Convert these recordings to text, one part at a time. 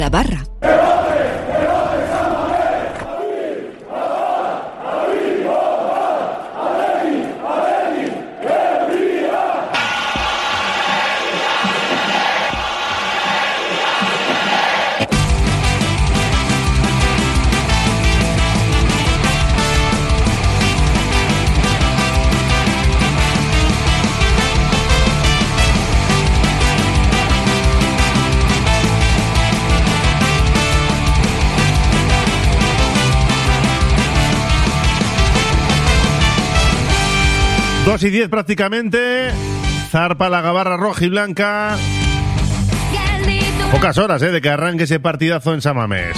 La Barra. Dos y 10 prácticamente. Zarpa la gabarra roja y blanca. Pocas horas de que arranque ese partidazo en San Mamés.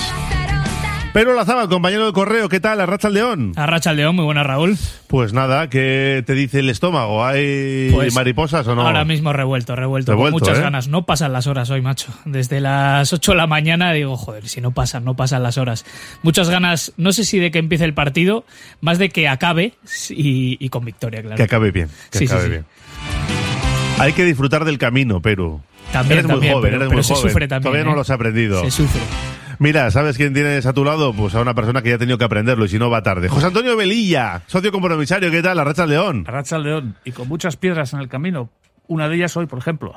Pero Lazábal, compañero de correo, ¿qué tal? Arratsaldeón. Arratsaldeón, muy buena, Raúl. Pues nada, ¿qué te dice el estómago? ¿Hay mariposas o no? Ahora mismo revuelto, con muchas ganas. No pasan las horas hoy, macho. Desde las 8 de la mañana digo, joder, si no pasan las horas. Muchas ganas, no sé si de que empiece el partido, más de que acabe y con victoria, claro. Que acabe bien, bien. Hay que disfrutar del camino, Perú. También, eres muy joven, pero se sufre también. Todavía no lo has aprendido. Se sufre. Mira, ¿sabes quién tienes a tu lado? Pues a una persona que ya ha tenido que aprenderlo y si no va tarde. José Antonio Velilla, socio compromisario, ¿qué tal? Arratsaldeón. Arratsaldeón. Y con muchas piedras en el camino. Una de ellas hoy, por ejemplo.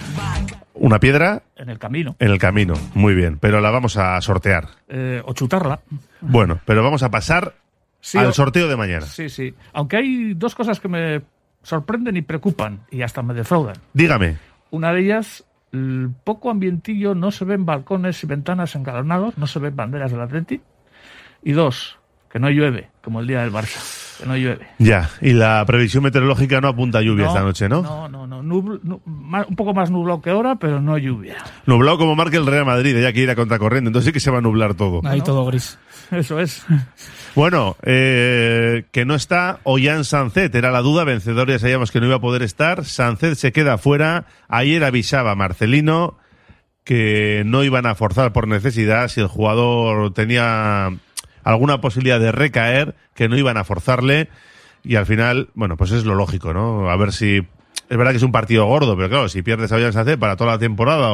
¿Una piedra? En el camino. En el camino, muy bien. Pero la vamos a sortear. O chutarla. Bueno, pero vamos a pasar al sorteo de mañana. Sí. Aunque hay dos cosas que me sorprenden y preocupan y hasta me defraudan. Dígame. Una de ellas, el poco ambientillo, no se ven balcones y ventanas engalonados, no se ven banderas del Atleti. Y dos, que no llueve, como el día del Barça, que no llueve. Ya, y la previsión meteorológica no apunta a lluvia esta noche, ¿no? No. Un poco más nublado que ahora, pero no lluvia. Nublado como marca el Real Madrid, ya que ir a contracorriente, entonces sí que se va a nublar todo. Ahí todo gris. Eso es. Bueno, que no está Ollán Sancet, era la duda, vencedor ya sabíamos que no iba a poder estar, Sancet se queda fuera, ayer avisaba Marcelino que no iban a forzar por necesidad, si el jugador tenía alguna posibilidad de recaer, que no iban a forzarle, y al final, bueno, pues es lo lógico, ¿no? A ver si... Es verdad que es un partido gordo, pero claro, si pierdes a Ollán Sancet para toda la temporada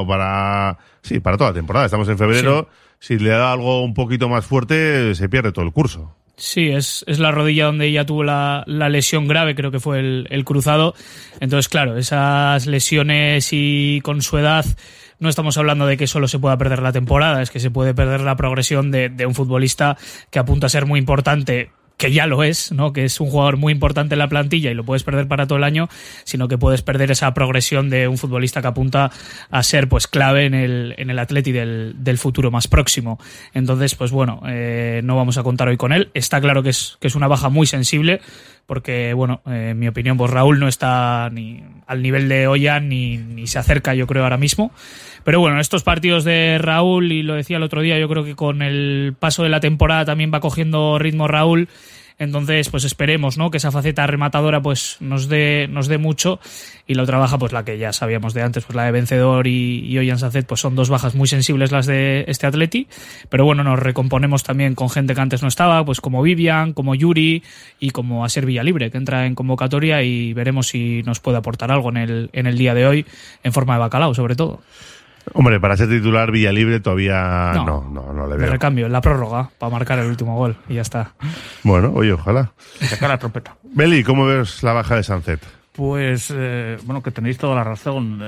para toda la temporada, estamos en febrero... Sí. Si le da algo un poquito más fuerte, se pierde todo el curso. Sí, es la rodilla donde ella tuvo la lesión grave, creo que fue el cruzado. Entonces, claro, esas lesiones y con su edad no estamos hablando de que solo se pueda perder la temporada, es que se puede perder la progresión de un futbolista que apunta a ser muy importante, que ya lo es, ¿no? Que es un jugador muy importante en la plantilla y lo puedes perder para todo el año, sino que puedes perder esa progresión de un futbolista que apunta a ser pues clave en el Atleti del futuro más próximo. Entonces, pues bueno, no vamos a contar hoy con él. Está claro que es una baja muy sensible, porque, bueno, en mi opinión, pues Raúl no está ni al nivel de Ollán ni se acerca, yo creo, ahora mismo. Pero bueno, estos partidos de Raúl, y lo decía el otro día, yo creo que con el paso de la temporada también va cogiendo ritmo Raúl. Entonces, pues esperemos, ¿no? Que esa faceta rematadora pues nos dé mucho, y la otra baja, pues la que ya sabíamos de antes, pues la de Vencedor y Ollán Sancet, pues son dos bajas muy sensibles las de este Atleti. Pero bueno, nos recomponemos también con gente que antes no estaba, pues como Vivian, como Yuri y como Asier Villalibre, que entra en convocatoria, y veremos si nos puede aportar algo en el día de hoy, en forma de bacalao, sobre todo. Hombre, para ser titular Villalibre todavía no le veo. De recambio, en la prórroga, para marcar el último gol, y ya está. Bueno, oye, ojalá. Sacar la trompeta. Beli, ¿cómo ves la baja de Sancet? Pues, bueno, que tenéis toda la razón.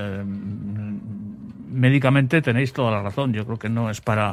Médicamente tenéis toda la razón. Yo creo que no es para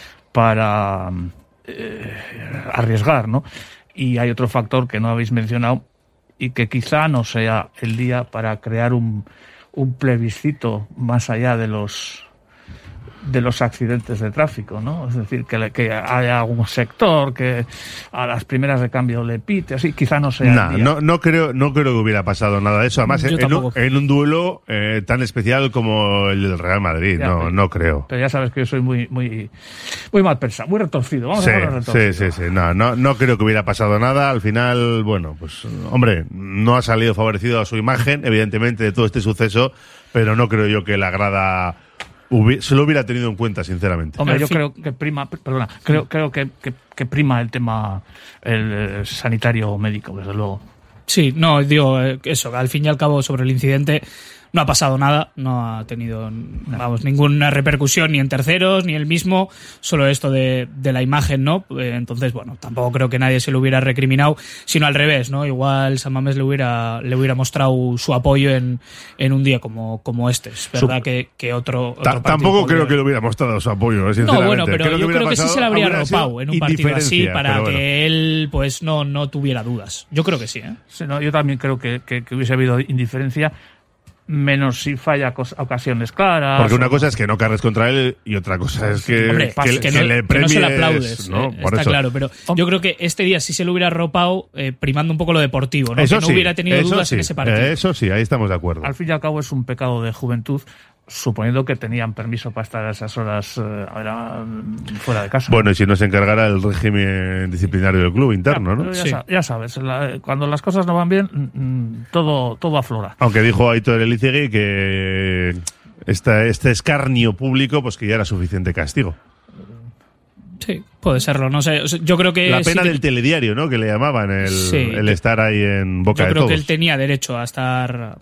arriesgar, ¿no? Y hay otro factor que no habéis mencionado y que quizá no sea el día para crear un plebiscito más allá de los accidentes de tráfico, ¿no? Es decir, que haya algún sector que a las primeras de cambio le pite, así, quizá no sea. No creo que hubiera pasado nada de eso. Además, en un duelo tan especial como el del Real Madrid, ya, no creo. Pero ya sabes que yo soy muy mal pensado, muy retorcido. Vamos a ver retorcido. Sí. No creo que hubiera pasado nada. Al final, bueno, pues, hombre, no ha salido favorecido a su imagen, evidentemente, de todo este suceso, pero no creo yo que la grada se lo hubiera tenido en cuenta, sinceramente. Hombre, yo creo que prima, creo que prima el tema el sanitario médico, desde luego. Sí, no, digo eso, al fin y al cabo, sobre el incidente No ha pasado nada, no ha tenido ninguna repercusión ni en terceros, ni él mismo, solo esto de la imagen, ¿no? Entonces, bueno, tampoco creo que nadie se lo hubiera recriminado, sino al revés, ¿no? Igual San Mamés le hubiera mostrado su apoyo en un día como este. Es verdad que otro tampoco creo que le hubiera mostrado su apoyo, sinceramente. No, bueno, pero yo creo que sí se le habría arropado en un partido así para que él pues no tuviera dudas. Yo creo que sí, ¿eh? Sí, no, yo también creo que hubiese habido indiferencia, menos si falla ocasiones claras. Porque una cosa es que no cargues contra él y otra cosa es que, hombre, que le premies, no se le aplaudes, ¿no? Está eso. Claro, pero yo creo que este día sí se lo hubiera arropado primando un poco lo deportivo, ¿no? Eso que no hubiera tenido dudas en ese partido. Eso sí, ahí estamos de acuerdo. Al fin y al cabo es un pecado de juventud, suponiendo que tenían permiso para estar a esas horas fuera de casa. Bueno, y si no se encargara el régimen disciplinario del club interno, ¿no? Ya sabes, cuando las cosas no van bien, todo aflora. Aunque dijo Aitor Elizegui que este escarnio público, pues que ya era suficiente castigo. Sí, puede serlo, no sé. O sea, yo creo que la pena del telediario, ¿no? Que le llamaban el estar ahí en boca de todos. Yo creo que él tenía derecho a estar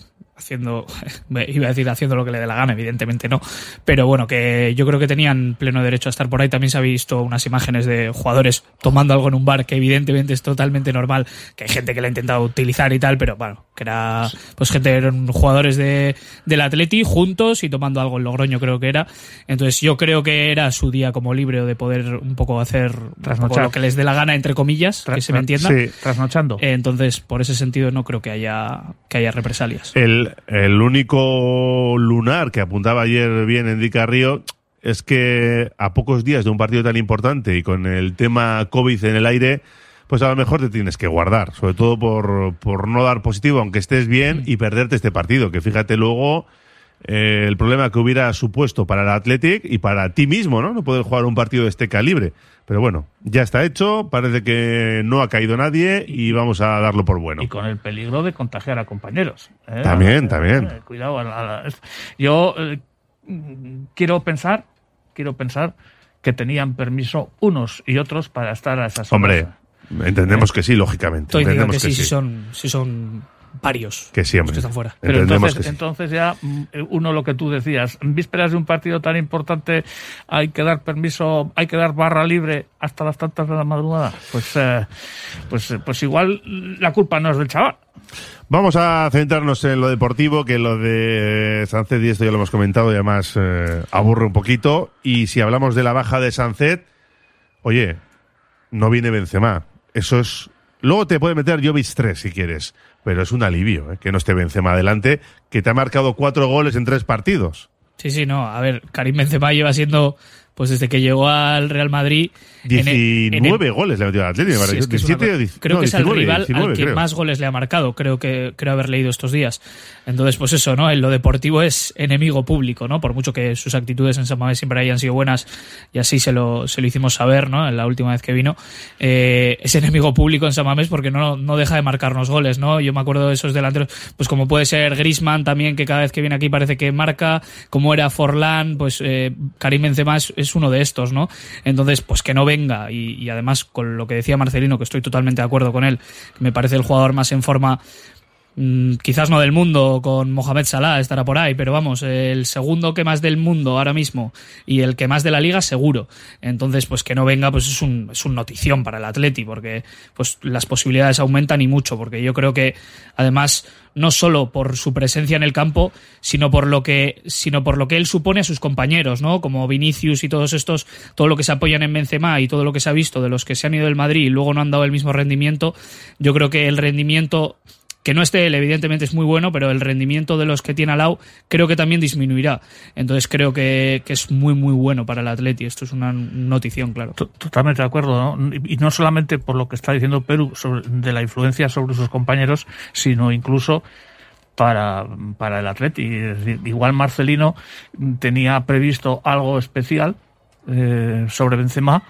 iba a decir haciendo lo que le dé la gana, evidentemente no, pero bueno, que yo creo que tenían pleno derecho a estar por ahí. También se ha visto unas imágenes de jugadores tomando algo en un bar, que evidentemente es totalmente normal, que hay gente que la ha intentado utilizar y tal, pero bueno, que era pues eran jugadores del Atleti juntos y tomando algo en Logroño, creo que era. Entonces yo creo que era su día como libre de poder un poco hacer un poco lo que les dé la gana, entre comillas, que se me entienda. Sí, trasnochando. Entonces, por ese sentido no creo que haya represalias. El único lunar que apuntaba ayer bien Enrique Carrillo es que a pocos días de un partido tan importante y con el tema COVID en el aire, pues a lo mejor te tienes que guardar, sobre todo por no dar positivo, aunque estés bien, y perderte este partido, que fíjate luego el problema que hubiera supuesto para el Athletic y para ti mismo, ¿no? No poder jugar un partido de este calibre. Pero bueno, ya está hecho, parece que no ha caído nadie y vamos a darlo por bueno. Y con el peligro de contagiar a compañeros. También. Cuidado. Yo quiero pensar que tenían permiso unos y otros para estar a esas horas. Hombre, entendemos que sí, lógicamente. Entendemos que sí. Si son varios que sí, hombre, que están fuera. Pero entonces ya uno, lo que tú decías, en vísperas de un partido tan importante hay que dar permiso, hay que dar barra libre hasta las tantas de la madrugada. Pues igual la culpa no es del chaval. Vamos a centrarnos en lo deportivo, que lo de Sánchez, y esto ya lo hemos comentado y además aburre un poquito. Y si hablamos de la baja de Sánchez, oye, no viene Benzema. Eso es... Luego te puede meter Jovic 3 si quieres, pero es un alivio que no esté Benzema adelante, que te ha marcado 4 goles en 3 partidos. Sí, no. A ver, Karim Benzema lleva siendo, pues desde que llegó al Real Madrid... 19 goles le ha metido al Atlético. Sí, es que creo que es el rival al que más goles le ha marcado, creo haber leído estos días. Entonces, pues eso, ¿no? En lo deportivo es enemigo público, ¿no? Por mucho que sus actitudes en San Mamés siempre hayan sido buenas, y así se lo hicimos saber, ¿no? En la última vez que vino. Es enemigo público en San Mamés porque no deja de marcarnos goles, ¿no? Yo me acuerdo de esos delanteros, pues como puede ser Griezmann también, que cada vez que viene aquí parece que marca, como era Forlán, pues Karim Benzema es uno de estos, ¿no? Entonces, pues que no venga, y además con lo que decía Marcelino, que estoy totalmente de acuerdo con él, me parece el jugador más en forma, quizás no del mundo, con Mohamed Salah estará por ahí, pero vamos, el segundo que más del mundo ahora mismo y el que más de la liga seguro. Entonces, pues que no venga, pues es un notición para el Atleti, porque pues las posibilidades aumentan y mucho, porque yo creo que además no solo por su presencia en el campo, sino por lo que él supone a sus compañeros, ¿no? Como Vinicius y todos estos, todo lo que se apoyan en Benzema y todo lo que se ha visto de los que se han ido del Madrid y luego no han dado el mismo rendimiento. Yo creo que el rendimiento, que no esté él, evidentemente es muy bueno, pero el rendimiento de los que tiene al lado creo que también disminuirá. Entonces creo que es muy, muy bueno para el Atleti. Esto es una notición, claro. Totalmente de acuerdo, ¿no? Y no solamente por lo que está diciendo Perú de la influencia sobre sus compañeros, sino incluso para el Atleti. Es decir, igual Marcelino tenía previsto algo especial sobre Benzema,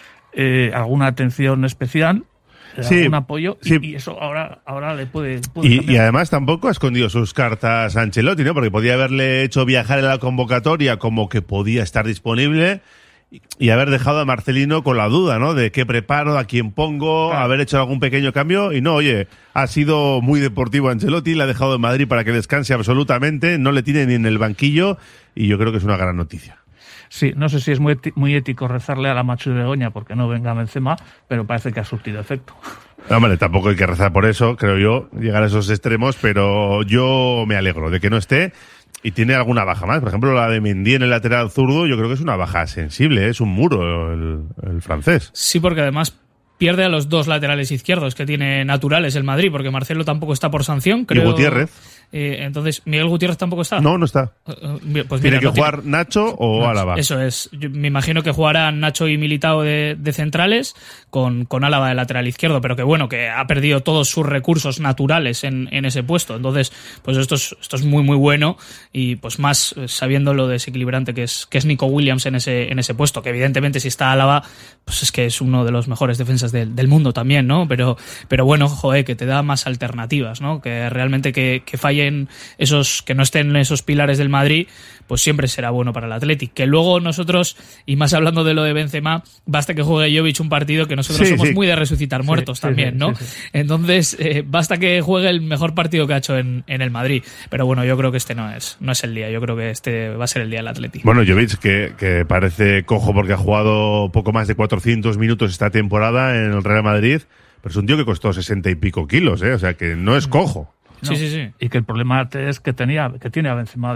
alguna atención especial, un apoyo, sí. Y eso ahora le puede y además tampoco ha escondido sus cartas a Ancelotti, ¿no? Porque podía haberle hecho viajar en la convocatoria como que podía estar disponible, y haber dejado a Marcelino con la duda, ¿no? De qué preparo, a quién pongo, haber hecho algún pequeño cambio. Y no, oye, ha sido muy deportivo Ancelotti, le ha dejado en Madrid para que descanse absolutamente, no le tiene ni en el banquillo, y yo creo que es una gran noticia. Sí, no sé si es muy ético rezarle a la Macho de Begoña porque no venga Benzema, pero parece que ha surtido efecto. Hombre, tampoco hay que rezar por eso, creo yo, llegar a esos extremos, pero yo me alegro de que no esté. Y tiene alguna baja más. Por ejemplo, la de Mendy en el lateral zurdo, yo creo que es una baja sensible, es un muro el francés. Sí, porque además pierde a los dos laterales izquierdos que tiene naturales el Madrid, porque Marcelo tampoco está por sanción, creo. Y Gutiérrez. Entonces, ¿Miguel Gutiérrez tampoco está? No, no está. Pues tiene que jugar Nacho o Álava. Eso es. Yo me imagino que jugarán Nacho y Militao de centrales con Álava de lateral izquierdo, pero que bueno, que ha perdido todos sus recursos naturales en ese puesto. Entonces, pues esto es muy, muy bueno, y pues más sabiendo lo desequilibrante que es Nico Williams en ese puesto, que evidentemente si está Álava, pues es que es uno de los mejores defensas del mundo también, ¿no? Pero bueno, joder, que te da más alternativas, ¿no? Que realmente que fallen esos, que no estén en esos pilares del Madrid, pues siempre será bueno para el Athletic. Que luego nosotros, y más hablando de lo de Benzema, basta que juegue Jovic un partido, que nosotros somos muy de resucitar muertos también, ¿no? Sí. Entonces, basta que juegue el mejor partido que ha hecho en el Madrid. Pero bueno, yo creo que este no es el día. Yo creo que este va a ser el día del Athletic. Bueno, Jovic, que parece cojo porque ha jugado poco más de 400 minutos esta temporada en el Real Madrid, pero es un tío que costó 60 y pico kilos, ¿eh? O sea, que no es cojo. No, sí. Y que el problema es que tiene a Benzema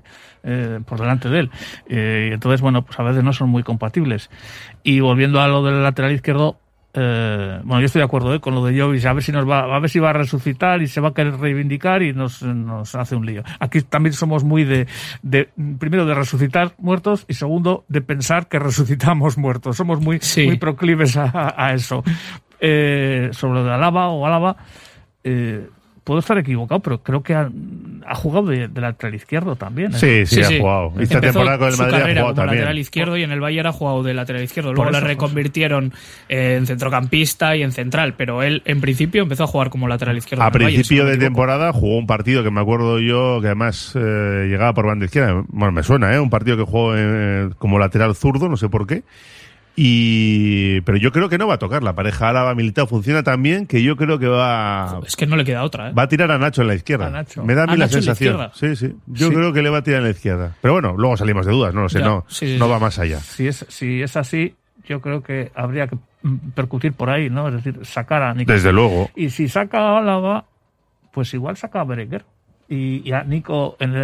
por delante de él. Y entonces, bueno, pues a veces no son muy compatibles. Y volviendo a lo del lateral izquierdo, bueno, yo estoy de acuerdo con lo de Jovic, a ver si va a resucitar y se va a querer reivindicar y nos hace un lío. Aquí también somos muy de primero de resucitar muertos y segundo de pensar que resucitamos muertos. Somos muy proclives a eso. Sobre lo de Álava, puedo estar equivocado, pero creo que ha jugado de lateral izquierdo también. Sí, ha jugado. Esta temporada con el Madrid ha jugado como también. Lateral izquierdo, y en el Bayern ha jugado de lateral izquierdo. Luego le reconvirtieron en centrocampista y en central, pero él en principio empezó a jugar como lateral izquierdo. A principio de temporada jugó un partido que me acuerdo yo, que además llegaba por banda izquierda. Bueno, me suena, un partido que jugó como lateral zurdo, no sé por qué. Pero yo creo que no va a tocar. La pareja Álava-Militao funciona tan bien que yo creo que va... Es que no le queda otra, ¿eh? Va a tirar a Nacho en la izquierda. Me da a mí la sensación. Sí. Yo creo que le va a tirar en la izquierda. Pero bueno, luego salimos de dudas, no lo sé, no va más allá. Si es así, yo creo que habría que percutir por ahí, ¿no? Es decir, sacar a Nico. Desde luego. Y si saca a Álava, pues igual saca a Berenguer. Y a Nico en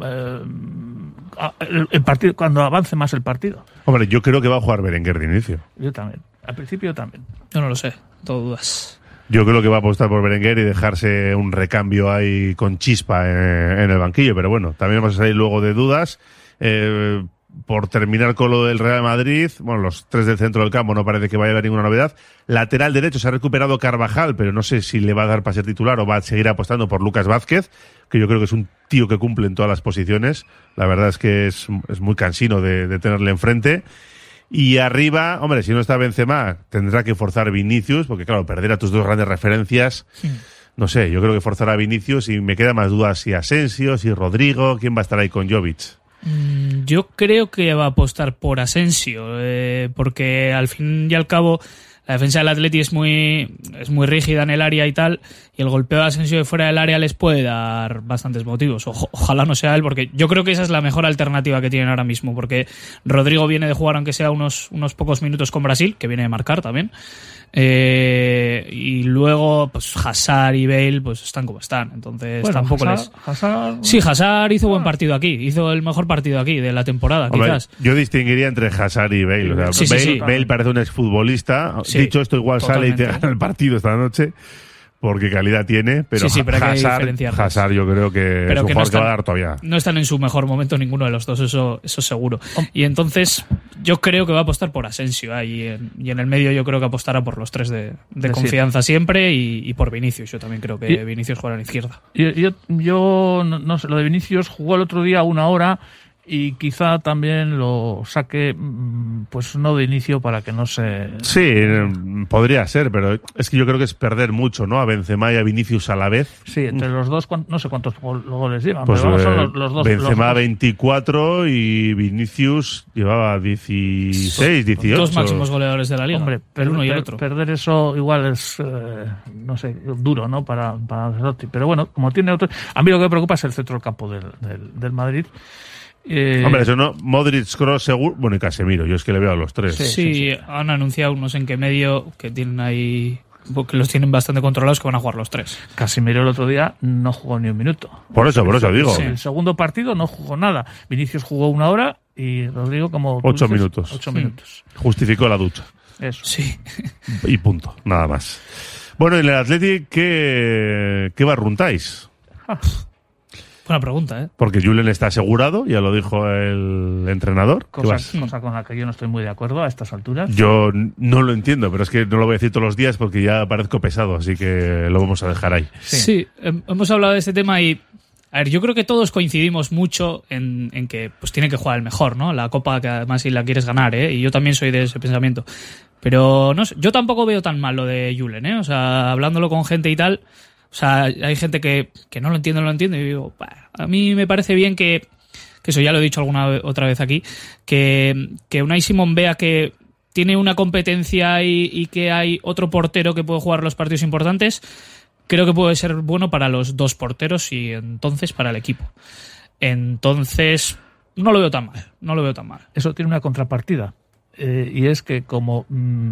el partido, cuando avance más el partido. Hombre, yo creo que va a jugar Berenguer de inicio. Yo también. Al principio también. Yo no lo sé, todo dudas. Yo creo que va a apostar por Berenguer y dejarse un recambio ahí con chispa en el banquillo. Pero bueno, también vamos a salir luego de dudas. Por terminar con lo del Real Madrid, bueno, los tres del centro del campo no parece que vaya a haber ninguna novedad. Lateral derecho se ha recuperado Carvajal, pero no sé si le va a dar para ser titular o va a seguir apostando por Lucas Vázquez, que yo creo que es un tío que cumple en todas las posiciones. La verdad es que es muy cansino de tenerle enfrente. Y arriba, hombre, si no está Benzema, tendrá que forzar Vinicius, porque claro, perder a tus dos grandes referencias, no sé, yo creo que forzará a Vinicius, y me queda más dudas si Asensio, si Rodrigo, quién va a estar ahí con Jovic. Yo creo que va a apostar por Asensio, porque al fin y al cabo la defensa del Atleti es muy rígida en el área y tal, y el golpeo de Asensio de fuera del área les puede dar bastantes motivos. Ojalá no sea él, porque yo creo que esa es la mejor alternativa que tienen ahora mismo, porque Rodrigo viene de jugar, aunque sea unos pocos minutos con Brasil, que viene de marcar también, y luego pues Hazard y Bale pues están como están, entonces bueno, tampoco Hazard... Sí, Hazard hizo buen partido aquí, hizo el mejor partido aquí de la temporada. Hombre, quizás yo distinguiría entre Hazard y Bale, o sea, Bale parece un exfutbolista, dicho esto igual totalmente. Sale y te gana el partido esta noche porque calidad tiene, pero Hazard yo creo que es un jugador que va a dar todavía. No están en su mejor momento ninguno de los dos, eso seguro. Y entonces yo creo que va a apostar por Asensio y en el medio yo creo que apostará por los tres de confianza siempre y por Vinicius. Yo también creo que Vinicius juega a la izquierda. Yo no sé, lo de Vinicius jugó el otro día 1 hora y quizá también lo saque, pues no de inicio para que no se... Sí, podría ser, pero es que yo creo que es perder mucho, ¿no? A Benzema y a Vinicius a la vez. Sí, entre los dos, no sé cuántos goles llevan, Pues pero son los dos. Benzema 24 y Vinicius llevaba 16, 18. Dos máximos goleadores de la liga, Hombre, el uno y el otro. Perder eso igual es, no sé, duro, ¿no? Para Ancelotti. Pero bueno, como tiene otro... A mí lo que me preocupa es el centro del campo del Madrid. Hombre, eso no, Modric, Kroos, seguro, bueno, y Casemiro, yo es que le veo a los tres. Sí, han anunciado no sé en qué medio que tienen ahí, que los tienen bastante controlados, que van a jugar los tres. Casemiro el otro día no jugó ni un minuto. Por eso digo. Sí. El segundo partido no jugó nada. Vinicius jugó 1 hora y Rodrigo como... 8 minutos. 8 minutos. Justificó la ducha. Eso. Sí. Y punto, nada más. Bueno, en el Athletic, ¿qué barruntáis? Buena pregunta, ¿eh? Porque Julen está asegurado, ya lo dijo el entrenador. Cosa con la que yo no estoy muy de acuerdo a estas alturas. Yo no lo entiendo, pero es que no lo voy a decir todos los días porque ya parezco pesado, así que lo vamos a dejar ahí. Sí, hemos hablado de este tema y... A ver, yo creo que todos coincidimos mucho en que pues tiene que jugar el mejor, ¿no? La Copa, que además si la quieres ganar, ¿eh? Y yo también soy de ese pensamiento. Pero no sé, yo tampoco veo tan mal lo de Julen, ¿eh? O sea, hablándolo con gente y tal... O sea, hay gente que no lo entiende, y digo, bah, a mí me parece bien que eso ya lo he dicho otra vez aquí, que Unai Simón vea que tiene una competencia y que hay otro portero que puede jugar los partidos importantes. Creo que puede ser bueno para los dos porteros y entonces para el equipo. Entonces, no lo veo tan mal. Eso tiene una contrapartida. Y es que como,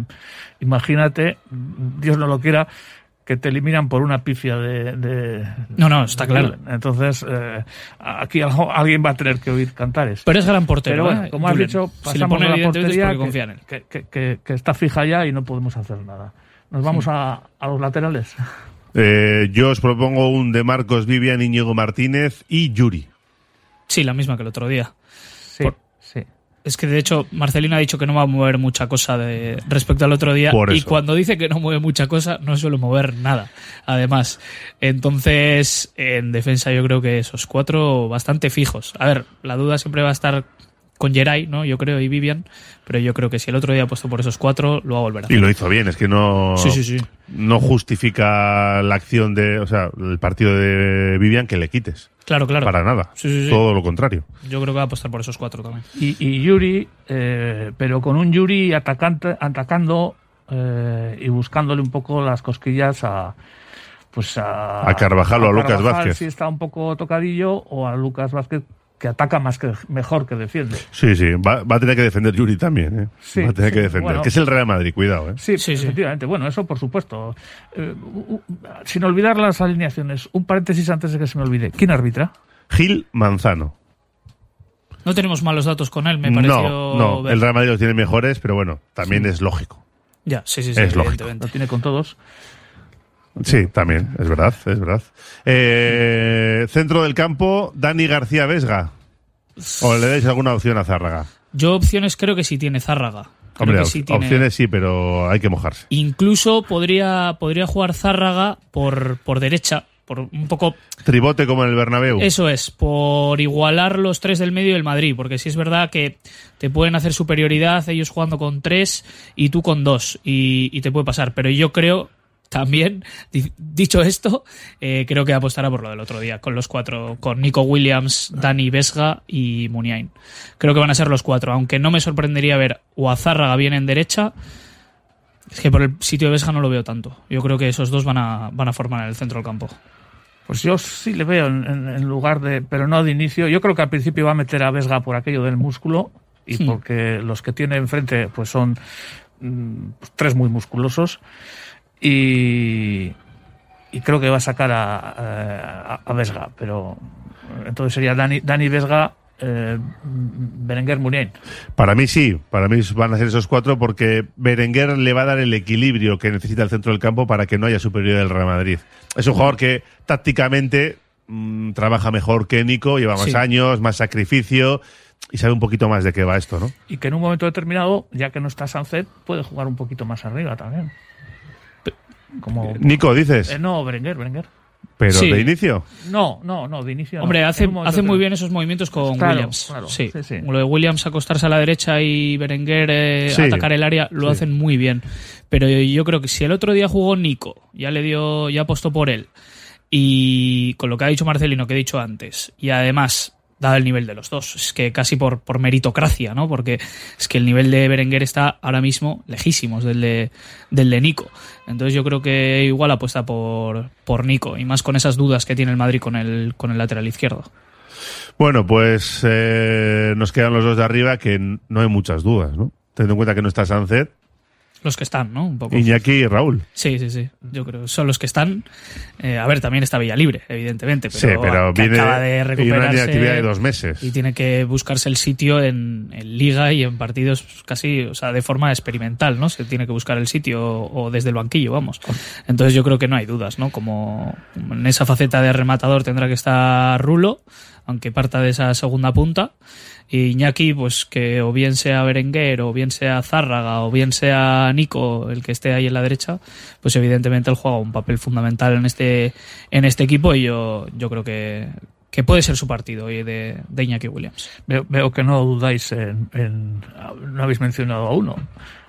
imagínate, Dios no lo quiera, que te eliminan por una pifia de No, está claro. Entonces, aquí alguien va a tener que oír cantares. Pero es gran portero. Pero bueno, como has dicho, pasamos a la portería que está fija ya y no podemos hacer nada. Nos vamos a los laterales. Yo os propongo un de Marcos Vivian, Íñigo Martínez y Yuri. Sí, la misma que el otro día. Sí. Es que, de hecho, Marcelino ha dicho que no va a mover mucha cosa respecto al otro día. Y cuando dice que no mueve mucha cosa, no suele mover nada, además. Entonces, en defensa yo creo que esos 4 bastante fijos. A ver, la duda siempre va a estar con Geray, ¿no? Yo creo, y Vivian. Pero yo creo que si el otro día ha puesto por esos 4, lo va a volver a hacer. Y lo hizo bien, es que no... Sí. No justifica la acción el partido de Vivian que le quites. Claro. Para nada. Sí. Todo lo contrario. Yo creo que va a apostar por esos 4 también. Y Yuri, pero con un Yuri atacando y buscándole un poco las cosquillas a Carvajal o a Lucas Vázquez. Si está un poco tocadillo, o a Lucas Vázquez, que ataca mejor que defiende. Sí, va a tener que defender Yuri también, ¿eh? Sí, va a tener que defender. Bueno, que es el Real Madrid, cuidado, ¿eh? Sí, efectivamente. Bueno, eso por supuesto. Sin olvidar las alineaciones, un paréntesis antes de que se me olvide. ¿Quién arbitra? Gil Manzano. No tenemos malos datos con él, me pareció... No, el Real Madrid los tiene mejores, pero bueno, también es lógico. Ya, sí, es lógico. Lo tiene con todos. Sí, también, es verdad. Centro del campo, Dani García Vesga. ¿O le dais alguna opción a Zárraga? Yo opciones creo que sí tiene Zárraga. Hombre, opciones sí, pero hay que mojarse. Incluso podría jugar Zárraga por derecha, por un poco... Tribote como en el Bernabéu. Eso es, por igualar los 3 del medio del Madrid, porque sí es verdad que te pueden hacer superioridad ellos jugando con 3 y tú con 2, y te puede pasar, pero yo creo... También, dicho esto, creo que apostará por lo del otro día, con los 4, con Nico Williams, Dani Vesga y Muniain. Creo que van a ser los 4, aunque no me sorprendería ver o a Zárraga bien en derecha, es que por el sitio de Vesga no lo veo tanto. Yo creo que esos 2 van a formar en el centro del campo. Pues yo sí le veo en lugar de, pero no de inicio. Yo creo que al principio va a meter a Vesga por aquello del músculo y porque los que tiene enfrente pues son 3 muy musculosos. Y creo que va a sacar a Vesga, pero entonces sería Dani Vesga, Berenguer, Muniain. Para mí sí, para mí van a ser esos 4 porque Berenguer le va a dar el equilibrio que necesita el centro del campo para que no haya superioridad del Real Madrid. Es un jugador que tácticamente trabaja mejor que Nico, lleva más años, más sacrificio y sabe un poquito más de qué va esto, ¿no? Y que en un momento determinado, ya que no está Sancet, puede jugar un poquito más arriba también. Nico, dices. No, Berenguer. Pero Sí. de inicio. No, de inicio. Hombre, no. hace En un momento muy que- bien esos movimientos con Claro, Williams. claro, Sí. sí. Lo de Williams acostarse a la derecha y Berenguer Sí. atacar el área lo Sí. hacen muy bien. Pero yo creo que si el otro día jugó Nico, ya apostó por él, y con lo que ha dicho Marcelino, que he dicho antes, y además, dado el nivel de los dos, es que casi por meritocracia, ¿no? Porque es que el nivel de Berenguer está ahora mismo lejísimos del de Nico. Entonces yo creo que igual apuesta por Nico, y más con esas dudas que tiene el Madrid con el lateral izquierdo. Bueno, pues nos quedan los dos de arriba, que no hay muchas dudas, ¿no? Teniendo en cuenta que no está Sánchez, Los que están, ¿no? Un poco. Iñaki y Raúl. Sí. Yo creo que son los que están. A ver, también está Villalibre, evidentemente. Pero, Sí, pero que viene acaba de y una recuperarse inactividad de 2 meses. y tiene que buscarse el sitio en Liga y en partidos casi, o sea, de forma experimental, ¿no? Se tiene que buscar el sitio o desde el banquillo, vamos. Entonces yo creo que no hay dudas, ¿no? Como en esa faceta de rematador tendrá que estar Rulo, aunque parta de esa segunda punta. Y Iñaki, pues que o bien sea Berenguer, o bien sea Zárraga, o bien sea Nico el que esté ahí en la derecha, pues evidentemente él juega un papel fundamental en este equipo, y yo creo que puede ser su partido hoy de Iñaki Williams. Veo que no dudáis no habéis mencionado a uno,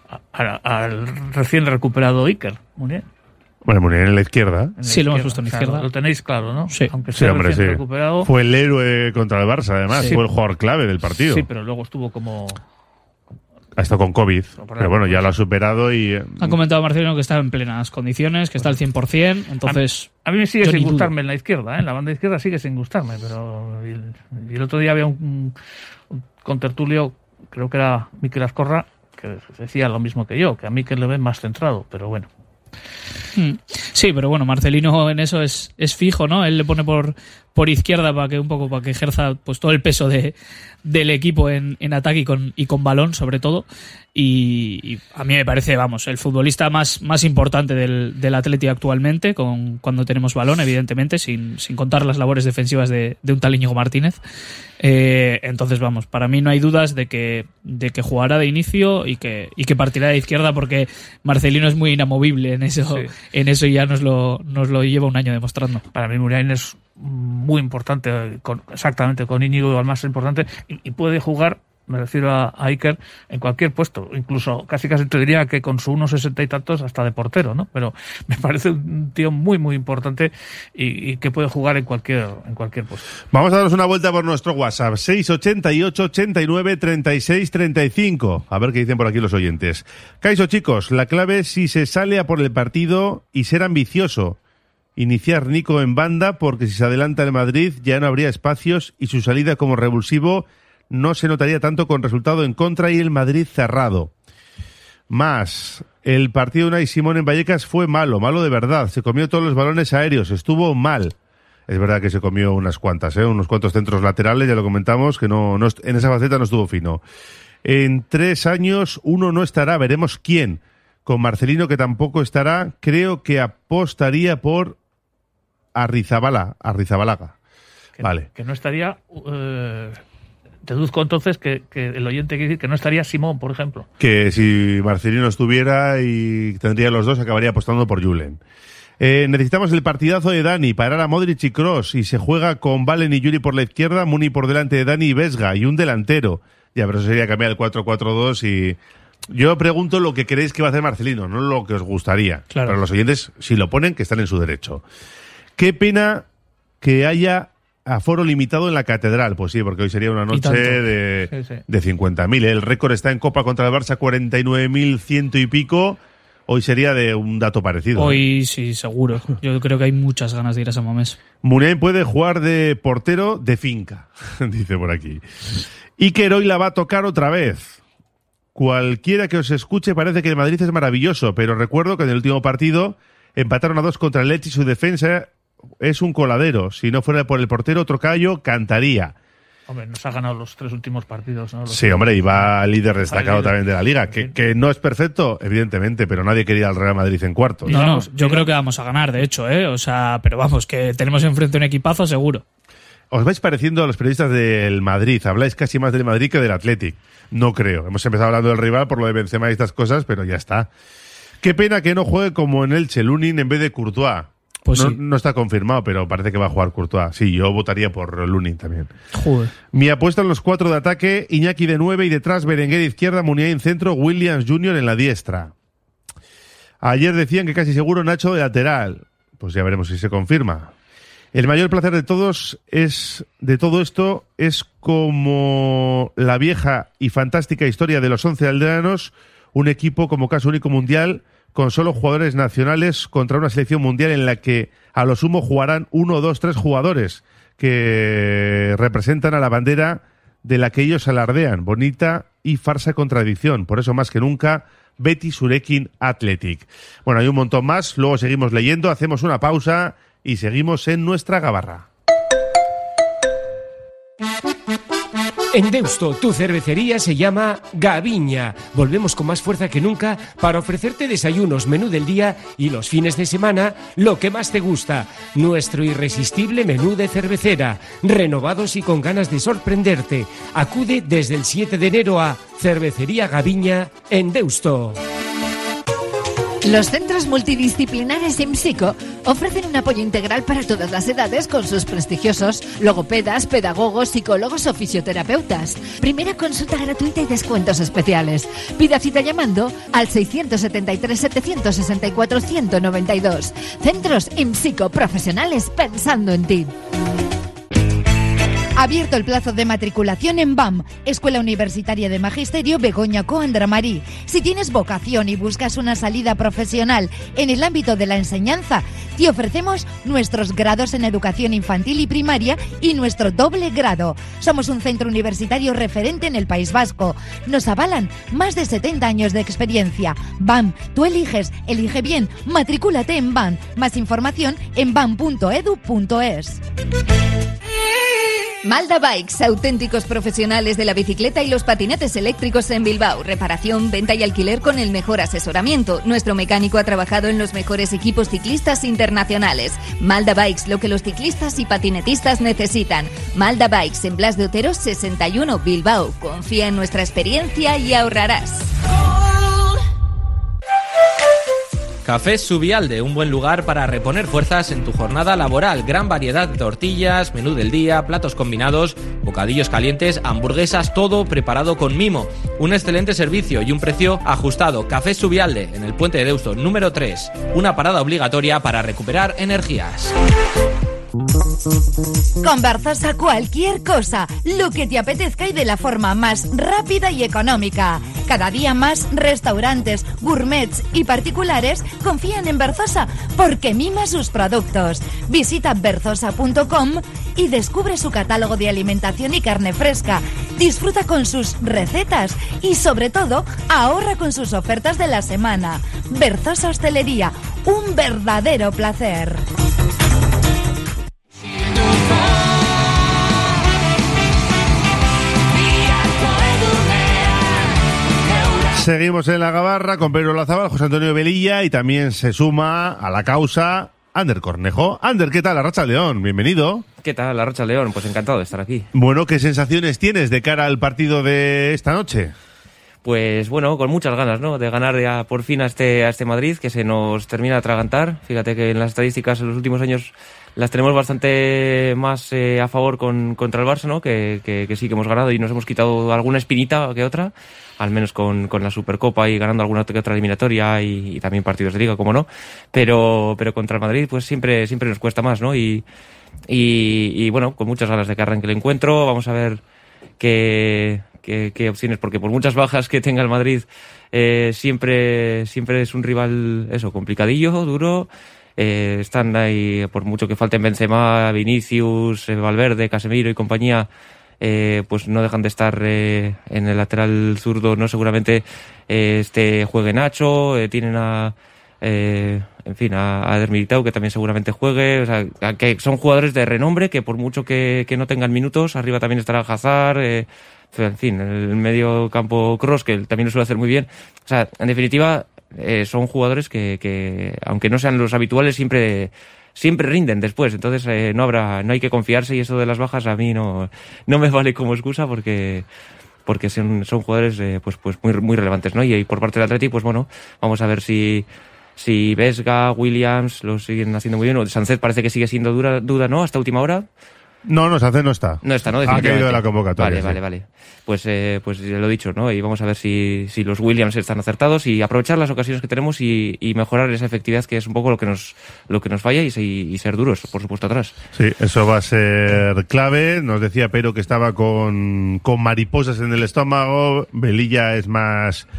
al recién recuperado Iker. Muy bien. Bueno, Munier en la izquierda. En la Sí, lo hemos izquierda. puesto en O sea, izquierda. Lo tenéis claro, ¿no? Sí. Aunque Sí, sea hombre, recién sí. recuperado. Fue el héroe contra el Barça, además. Sí. Fue el jugador clave del partido. Sí, pero luego estuvo como... Ha estado con COVID. Pero bueno, ya lo ha superado y... Ha comentado Marcelino que está en plenas condiciones, que está al 100%, entonces... A mí me sigue yo sin ni dudo. gustarme en la izquierda, en la banda izquierda sigue sin gustarme, pero y el otro día había un contertulio, creo que era Mikel Azcorra, que decía lo mismo que yo, que a Mikel le ve más centrado, pero bueno. Sí, pero bueno, Marcelino en eso es fijo, ¿no? Él le pone por izquierda para que ejerza pues todo el peso del equipo en ataque y con balón, sobre todo. Y a mí me parece, vamos, el futbolista más importante del Atleti actualmente, cuando tenemos balón, evidentemente, sin contar las labores defensivas de un tal Íñigo Martínez. Entonces, vamos, para mí no hay dudas de que jugará de inicio y que partirá de izquierda, porque Marcelino es muy inamovible en eso, Sí. en eso, y ya nos lo lleva un año demostrando. Para mí Muriain es muy importante, exactamente con Íñigo el más importante, y puede jugar, me refiero a Iker, en cualquier puesto, incluso casi te diría que con su 1,60 y tantos hasta de portero, ¿no? Pero me parece un tío muy muy importante y que puede jugar en cualquier puesto. Vamos a daros una vuelta por nuestro WhatsApp. 688 89 36 35. A ver qué dicen por aquí los oyentes. Caiso, chicos, la clave es si se sale a por el partido y ser ambicioso. Iniciar Nico en banda, porque si se adelanta el Madrid ya no habría espacios y su salida como revulsivo no se notaría tanto con resultado en contra y el Madrid cerrado. Más, el partido de Unai Simón en Vallecas fue malo de verdad. Se comió todos los balones aéreos, estuvo mal. Es verdad que se comió unas cuantas, unos cuantos centros laterales, ya lo comentamos, que no en esa faceta no estuvo fino. En 3 años uno no estará, veremos quién. Con Marcelino, que tampoco estará, creo que apostaría por Arrizabalaga. Vale. Que no estaría... deduzco entonces que el oyente quiere decir que no estaría Simón, por ejemplo. Que si Marcelino estuviera y tendría los dos, acabaría apostando por Julen. Necesitamos el partidazo de Dani, parar a Modric y Kroos, y se juega con Valen y Yuri por la izquierda, Muni por delante de Dani y Vesga, y un delantero. Ya, pero eso sería cambiar el 4-4-2 y... Yo pregunto lo que creéis que va a hacer Marcelino, no lo que os gustaría. Claro. Pero los oyentes, si lo ponen, que están en su derecho. Qué pena que haya aforo limitado en la Catedral. Pues sí, porque hoy sería una noche tanto. de 50.000. El récord está en Copa contra el Barça, 49.100 y pico. Hoy sería de un dato parecido. Hoy sí, seguro. Yo creo que hay muchas ganas de ir a San Mamés. Muniain puede jugar de portero de finca, dice por aquí. Iker hoy la va a tocar otra vez. Cualquiera que os escuche parece que el Madrid es maravilloso, pero recuerdo que en el último partido empataron a 2 contra el Elche y su defensa es un coladero. Si no fuera por el portero, Trocayo cantaría. Hombre, nos ha ganado los 3 últimos partidos, ¿no? Sí, hombre, y va líder destacado líder también de la Liga. Que no es perfecto, evidentemente, pero nadie quería al Real Madrid en cuartos. No, yo creo que vamos a ganar, de hecho, O sea, pero vamos, que tenemos enfrente un equipazo seguro. Os vais pareciendo a los periodistas del Madrid. Habláis casi más del Madrid que del Athletic. No creo. Hemos empezado hablando del rival por lo de Benzema y estas cosas, pero ya está. Qué pena que no juegue como en Elche, Lunin en vez de Courtois. Pues no, sí. no está confirmado, pero parece que va a jugar Courtois. Sí, yo votaría por Lunin también. Joder. Mi apuesta en los 4 de ataque, Iñaki de 9 y detrás Berenguer izquierda, Muniain centro, Williams Jr. en la diestra. Ayer decían que casi seguro Nacho de lateral. Pues ya veremos si se confirma. El mayor placer de todo esto es como la vieja y fantástica historia de los 11 aldeanos, un equipo como caso único mundial con solo jugadores nacionales contra una selección mundial en la que a lo sumo jugarán 1, 2, 3 jugadores que representan a la bandera de la que ellos alardean, bonita y farsa contradicción. Por eso más que nunca, Betis Surekin Athletic. Bueno, hay un montón más, luego seguimos leyendo, hacemos una pausa y seguimos en nuestra gabarra. En Deusto, tu cervecería se llama Gaviña. Volvemos con más fuerza que nunca para ofrecerte desayunos, menú del día y los fines de semana, lo que más te gusta. Nuestro irresistible menú de cervecera, renovados y con ganas de sorprenderte. Acude desde el 7 de enero a Cervecería Gaviña en Deusto. Los centros multidisciplinares IMSICO ofrecen un apoyo integral para todas las edades con sus prestigiosos logopedas, pedagogos, psicólogos o fisioterapeutas. Primera consulta gratuita y descuentos especiales. Pida cita llamando al 673-764-192. Centros IMSICO, profesionales pensando en ti. Abierto el plazo de matriculación en BAM, Escuela Universitaria de Magisterio Begoña Coandra Marí. Si tienes vocación y buscas una salida profesional en el ámbito de la enseñanza, te ofrecemos nuestros grados en educación infantil y primaria y nuestro doble grado. Somos un centro universitario referente en el País Vasco. Nos avalan más de 70 años de experiencia. BAM, tú eliges, elige bien, matricúlate en BAM. Más información en bam.edu.es. Malda Bikes, auténticos profesionales de la bicicleta y los patinetes eléctricos en Bilbao. Reparación, venta y alquiler con el mejor asesoramiento. Nuestro mecánico ha trabajado en los mejores equipos ciclistas internacionales. Malda Bikes, lo que los ciclistas y patinetistas necesitan. Malda Bikes, en Blas de Otero 61, Bilbao. Confía en nuestra experiencia y ahorrarás. Café Subialde, un buen lugar para reponer fuerzas en tu jornada laboral. Gran variedad de tortillas, menú del día, platos combinados, bocadillos calientes, hamburguesas, todo preparado con mimo. Un excelente servicio y un precio ajustado. Café Subialde, en el Puente de Deusto, número 3. Una parada obligatoria para recuperar energías. Con Berzosa cualquier cosa, lo que te apetezca y de la forma más rápida y económica. Cada día más restaurantes, gourmets y particulares confían en Berzosa porque mima sus productos. Visita berzosa.com y descubre su catálogo de alimentación y carne fresca. Disfruta con sus recetas y sobre todo ahorra con sus ofertas de la semana. Berzosa Hostelería, un verdadero placer. Seguimos en la gabarra con Pedro Lazabal, José Antonio Velilla y también se suma a la causa Ander Cornejo. Ander, ¿qué tal? Arratsaldeón, bienvenido. ¿Qué tal, Arratsaldeón? Pues encantado de estar aquí. Bueno, ¿qué sensaciones tienes de cara al partido de esta noche? Pues bueno, con muchas ganas, ¿no? De ganar ya por fin a este Madrid, que se nos termina de atragantar. Fíjate que en las estadísticas en los últimos años las tenemos bastante más a favor contra el Barça, ¿no? Que sí que hemos ganado y nos hemos quitado alguna espinita que otra, al menos con la Supercopa y ganando alguna que otra eliminatoria y también partidos de Liga, como no. Pero contra el Madrid pues siempre nos cuesta más, ¿no? Y bueno, con muchas ganas de que arranque el encuentro. Vamos a ver qué opciones, porque por muchas bajas que tenga el Madrid, siempre es un rival, eso, complicadillo, duro. Están ahí, por mucho que falten Benzema, Vinicius, Valverde, Casemiro y compañía, pues no dejan de estar en el lateral zurdo, ¿no? Seguramente juegue Nacho, tienen a Eder Militao, que también seguramente juegue, o sea, que son jugadores de renombre que por mucho que no tengan minutos, arriba también estará Hazard, en fin, el medio campo Kroos, que también lo suele hacer muy bien. O sea, en definitiva, son jugadores que aunque no sean los habituales, siempre rinden después. Entonces no hay que confiarse, y eso de las bajas a mí no me vale como excusa, porque son jugadores pues muy relevantes, ¿no? Y por parte del Atleti, pues bueno, vamos a ver si si Vesga, Williams lo siguen haciendo muy bien, o Sánchez parece que sigue siendo duda, ¿no? Hasta última hora. No, Sánchez no está. No está, ¿no? Ha caído de la convocatoria. Vale. Pues ya lo he dicho, ¿no? Y vamos a ver si los Williams están acertados y aprovechar las ocasiones que tenemos y mejorar esa efectividad, que es un poco lo que nos falla, y ser duros, por supuesto, atrás. Sí, eso va a ser clave. Nos decía Pero que estaba con mariposas en el estómago. Velilla es más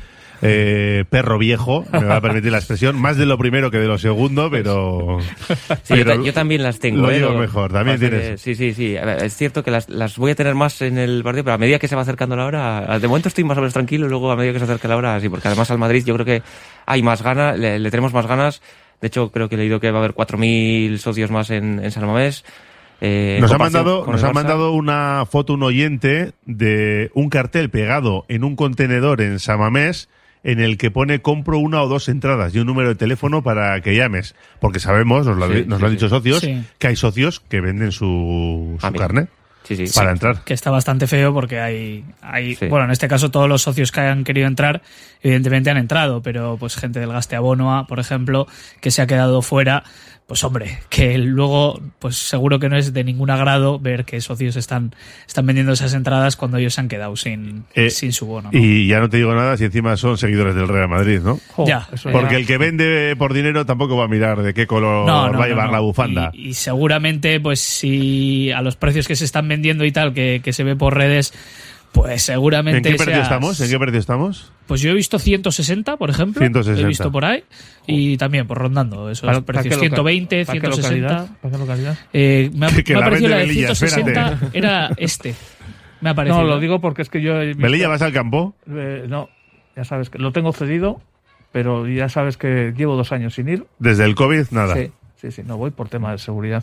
perro viejo, me va a permitir la expresión, más de lo primero que de lo segundo, pero... Sí, pero yo también las tengo. Lo llevo mejor, también tienes... Sí. A ver, es cierto que las voy a tener más en el partido, pero a medida que se va acercando la hora, de momento estoy más o menos tranquilo, y luego a medida que se acerca la hora, sí, porque además al Madrid yo creo que hay más ganas, le tenemos más ganas. De hecho, creo que he leído que va a haber 4.000 socios más en San Mamés. Nos ha mandado una foto un oyente de un cartel pegado en un contenedor en San Mamés, en el que pone compro 1 o 2 entradas y un número de teléfono para que llames, porque sabemos, nos lo han dicho socios, que hay socios que venden su carnet para entrar. Que está bastante feo porque hay bueno, en este caso todos los socios que hayan querido entrar evidentemente han entrado, pero pues gente del Gaste Abonoa, por ejemplo, que se ha quedado fuera, pues hombre, que luego pues seguro que no es de ningún agrado ver que socios están vendiendo esas entradas cuando ellos se han quedado sin su bono, ¿no? Y ya no te digo nada si encima son seguidores del Real Madrid, ¿no? Ya, porque el que vende por dinero tampoco va a mirar de qué color va a llevar la bufanda. Y seguramente, pues si a los precios que se están vendiendo y tal, que se ve por redes, pues seguramente... ¿En qué precio estamos? Pues yo he visto 160, por ejemplo. 160. He visto por ahí. Y también, pues rondando esos precios. 120, 160. ¿Para qué localidad? Me ha parecido la de Velilla, 160. espérate. Era me ha parecido. No, lo digo porque es que yo... ¿Velilla vas al campo? No, ya sabes que lo tengo cedido, pero ya sabes que llevo 2 años sin ir. ¿Desde el COVID? Nada. Sí, no voy por tema de seguridad.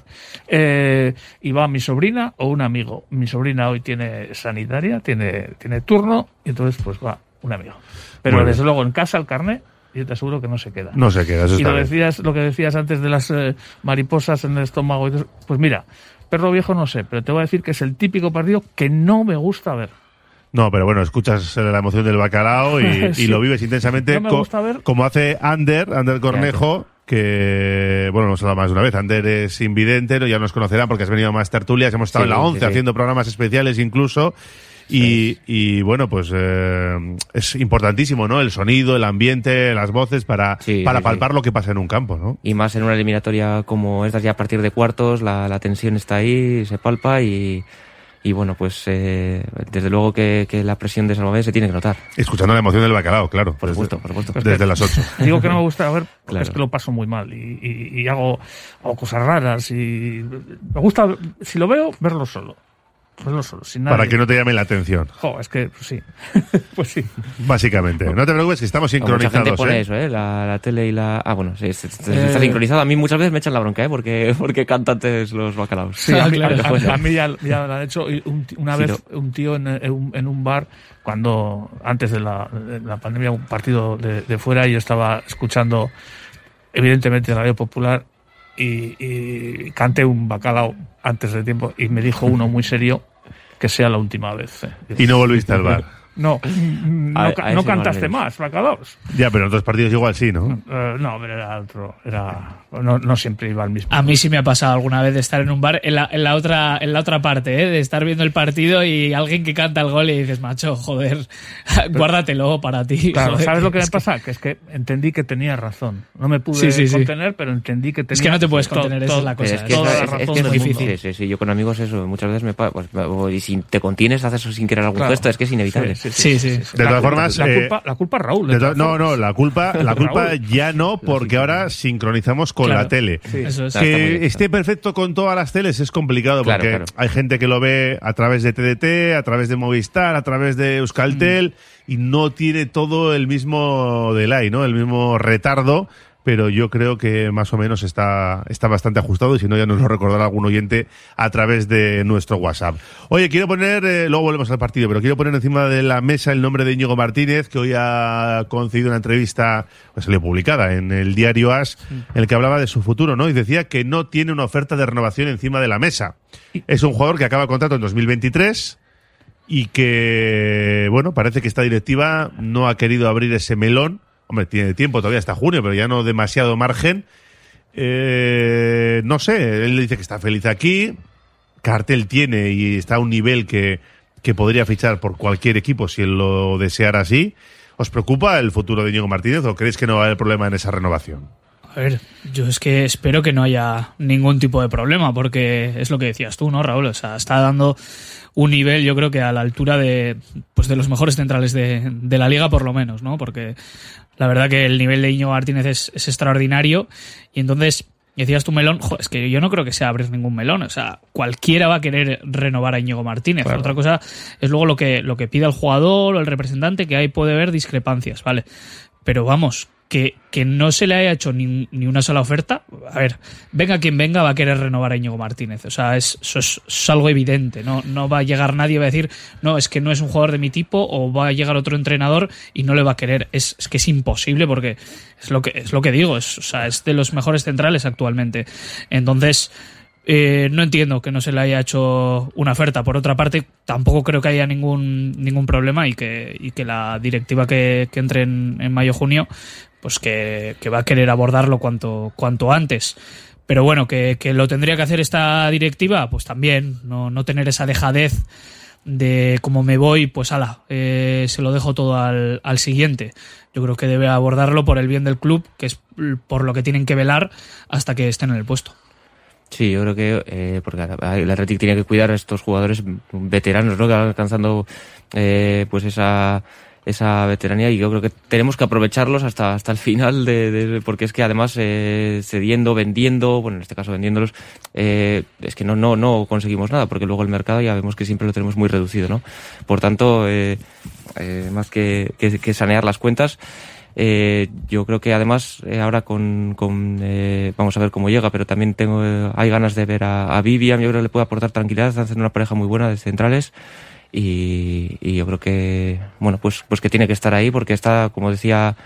Y va mi sobrina o un amigo. Mi sobrina hoy tiene sanitaria, tiene turno, y entonces pues va un amigo. Pero desde luego en casa el carnet, yo te aseguro que no se queda. No se queda, eso está bien. Lo que decías antes de las mariposas en el estómago, pues mira, perro viejo no sé, pero te voy a decir que es el típico partido que no me gusta ver. No, pero bueno, escuchas la emoción del bacalao y lo vives intensamente, no me gusta ver. Como hace Ander Cornejo, que, bueno, hemos hablado más de una vez. Ander es invidente, ya nos conocerán porque has venido a más tertulias, hemos estado en la 11 haciendo programas especiales incluso. Y bueno, pues es importantísimo, ¿no? El sonido, el ambiente, las voces para palpar lo que pasa en un campo, ¿no? Y más en una eliminatoria como estas, ya a partir de cuartos, la tensión está ahí, se palpa y bueno, pues desde luego que la presión de San Mamés se tiene que notar. Escuchando la emoción del bacalao, claro. Por supuesto. Desde las 8. Digo que no me gusta ver, porque es que lo paso muy mal y hago cosas raras y me gusta, si lo veo, verlo solo, sin nadie. Para que no te llame la atención. Es que sí. Pues sí. Básicamente. No te preocupes, que estamos sincronizados. Mucha gente pone eso, la tele y la... bueno, sí, está sincronizado. A mí muchas veces me echan la bronca, porque cantan antes los bacalaos. Sí, a mí ya lo han hecho. Una vez un tío en un bar, cuando antes de la pandemia, un partido de fuera, y yo estaba escuchando evidentemente Radio Popular y canté un bacalao antes de tiempo y me dijo uno muy serio que sea la última vez. Y no volviste al bar. No cantaste más bacalaos. Ya, pero en otros partidos igual sí, ¿no? No, pero era otro. No siempre iba al mismo. A mí sí me ha pasado alguna vez de estar en un bar en la otra parte, de estar viendo el partido y alguien que canta el gol y dices, macho, joder, guárdatelo para ti. Claro, joder, ¿sabes lo que me pasa? Que es que entendí que tenía razón. No me pude contener, pero entendí que tenía... Es que no te puedes contener, esa es la cosa. Es que es difícil. Sí, yo con amigos eso, muchas veces me pasa. Y si te contienes, haces eso sin querer algún gesto, es que es inevitable. Sí. De todas formas... La culpa es Raúl. La culpa ya no, porque ahora sincronizamos con la tele. Sí. Eso es. Que esté perfecto con todas las teles es complicado, porque hay gente que lo ve a través de TDT, a través de Movistar, a través de Euskaltel, y no tiene todo el mismo delay, ¿no? El mismo retardo. Pero yo creo que más o menos está bastante ajustado, y si no ya nos lo recordará algún oyente a través de nuestro WhatsApp. Oye, quiero poner, luego volvemos al partido, pero quiero poner encima de la mesa el nombre de Íñigo Martínez, que hoy ha concedido una entrevista, pues salió publicada en el diario AS, en el que hablaba de su futuro, ¿no? Y decía que no tiene una oferta de renovación encima de la mesa. Es un jugador que acaba el contrato en 2023 y que, bueno, parece que esta directiva no ha querido abrir ese melón hombre, tiene tiempo todavía hasta junio, pero ya no demasiado margen. No sé, él dice que está feliz aquí, cartel tiene y está a un nivel que podría fichar por cualquier equipo si él lo deseara así. ¿Os preocupa el futuro de Íñigo Martínez o creéis que no va a haber problema en esa renovación? A ver, yo es que espero que no haya ningún tipo de problema, porque es lo que decías tú, ¿no, Raúl? O sea, está dando un nivel, yo creo que a la altura de los mejores centrales de la liga, por lo menos, ¿no? Porque la verdad que el nivel de Íñigo Martínez es extraordinario, y entonces decías tú melón, es que yo no creo que sea abrir ningún melón, o sea, cualquiera va a querer renovar a Íñigo Martínez. Claro. Otra cosa es luego lo que pida el jugador o el representante, que ahí puede haber discrepancias, ¿vale? Pero vamos, que no se le haya hecho ni una sola oferta. A ver, venga quien venga, va a querer renovar a Íñigo Martínez. O sea, eso es algo evidente. No va a llegar nadie y va a decir, no, es que no es un jugador de mi tipo, o va a llegar otro entrenador y no le va a querer. Es que es imposible, porque es lo que digo. Es de los mejores centrales actualmente. Entonces, no entiendo que no se le haya hecho una oferta. Por otra parte, tampoco creo que haya ningún problema, y que la directiva que entre en mayo-junio, pues que va a querer abordarlo cuanto antes. Pero bueno, que lo tendría que hacer esta directiva, pues también, no tener esa dejadez de como me voy, pues se lo dejo todo al siguiente. Yo creo que debe abordarlo por el bien del club, que es por lo que tienen que velar hasta que estén en el puesto. Sí, yo creo que porque el Athletic tiene que cuidar a estos jugadores veteranos, ¿no? Que van alcanzando pues esa veteranía, y yo creo que tenemos que aprovecharlos hasta el final porque es que además cediendo, vendiendo, bueno, en este caso vendiéndolos, es que no conseguimos nada, porque luego el mercado ya vemos que siempre lo tenemos muy reducido, ¿no? Por tanto, más que sanear las cuentas, yo creo que además ahora vamos a ver cómo llega, pero también hay ganas de ver a Vivian. Yo creo que le puede aportar tranquilidad, están haciendo una pareja muy buena de centrales, y yo creo que bueno, pues que tiene que estar ahí, porque está, como decía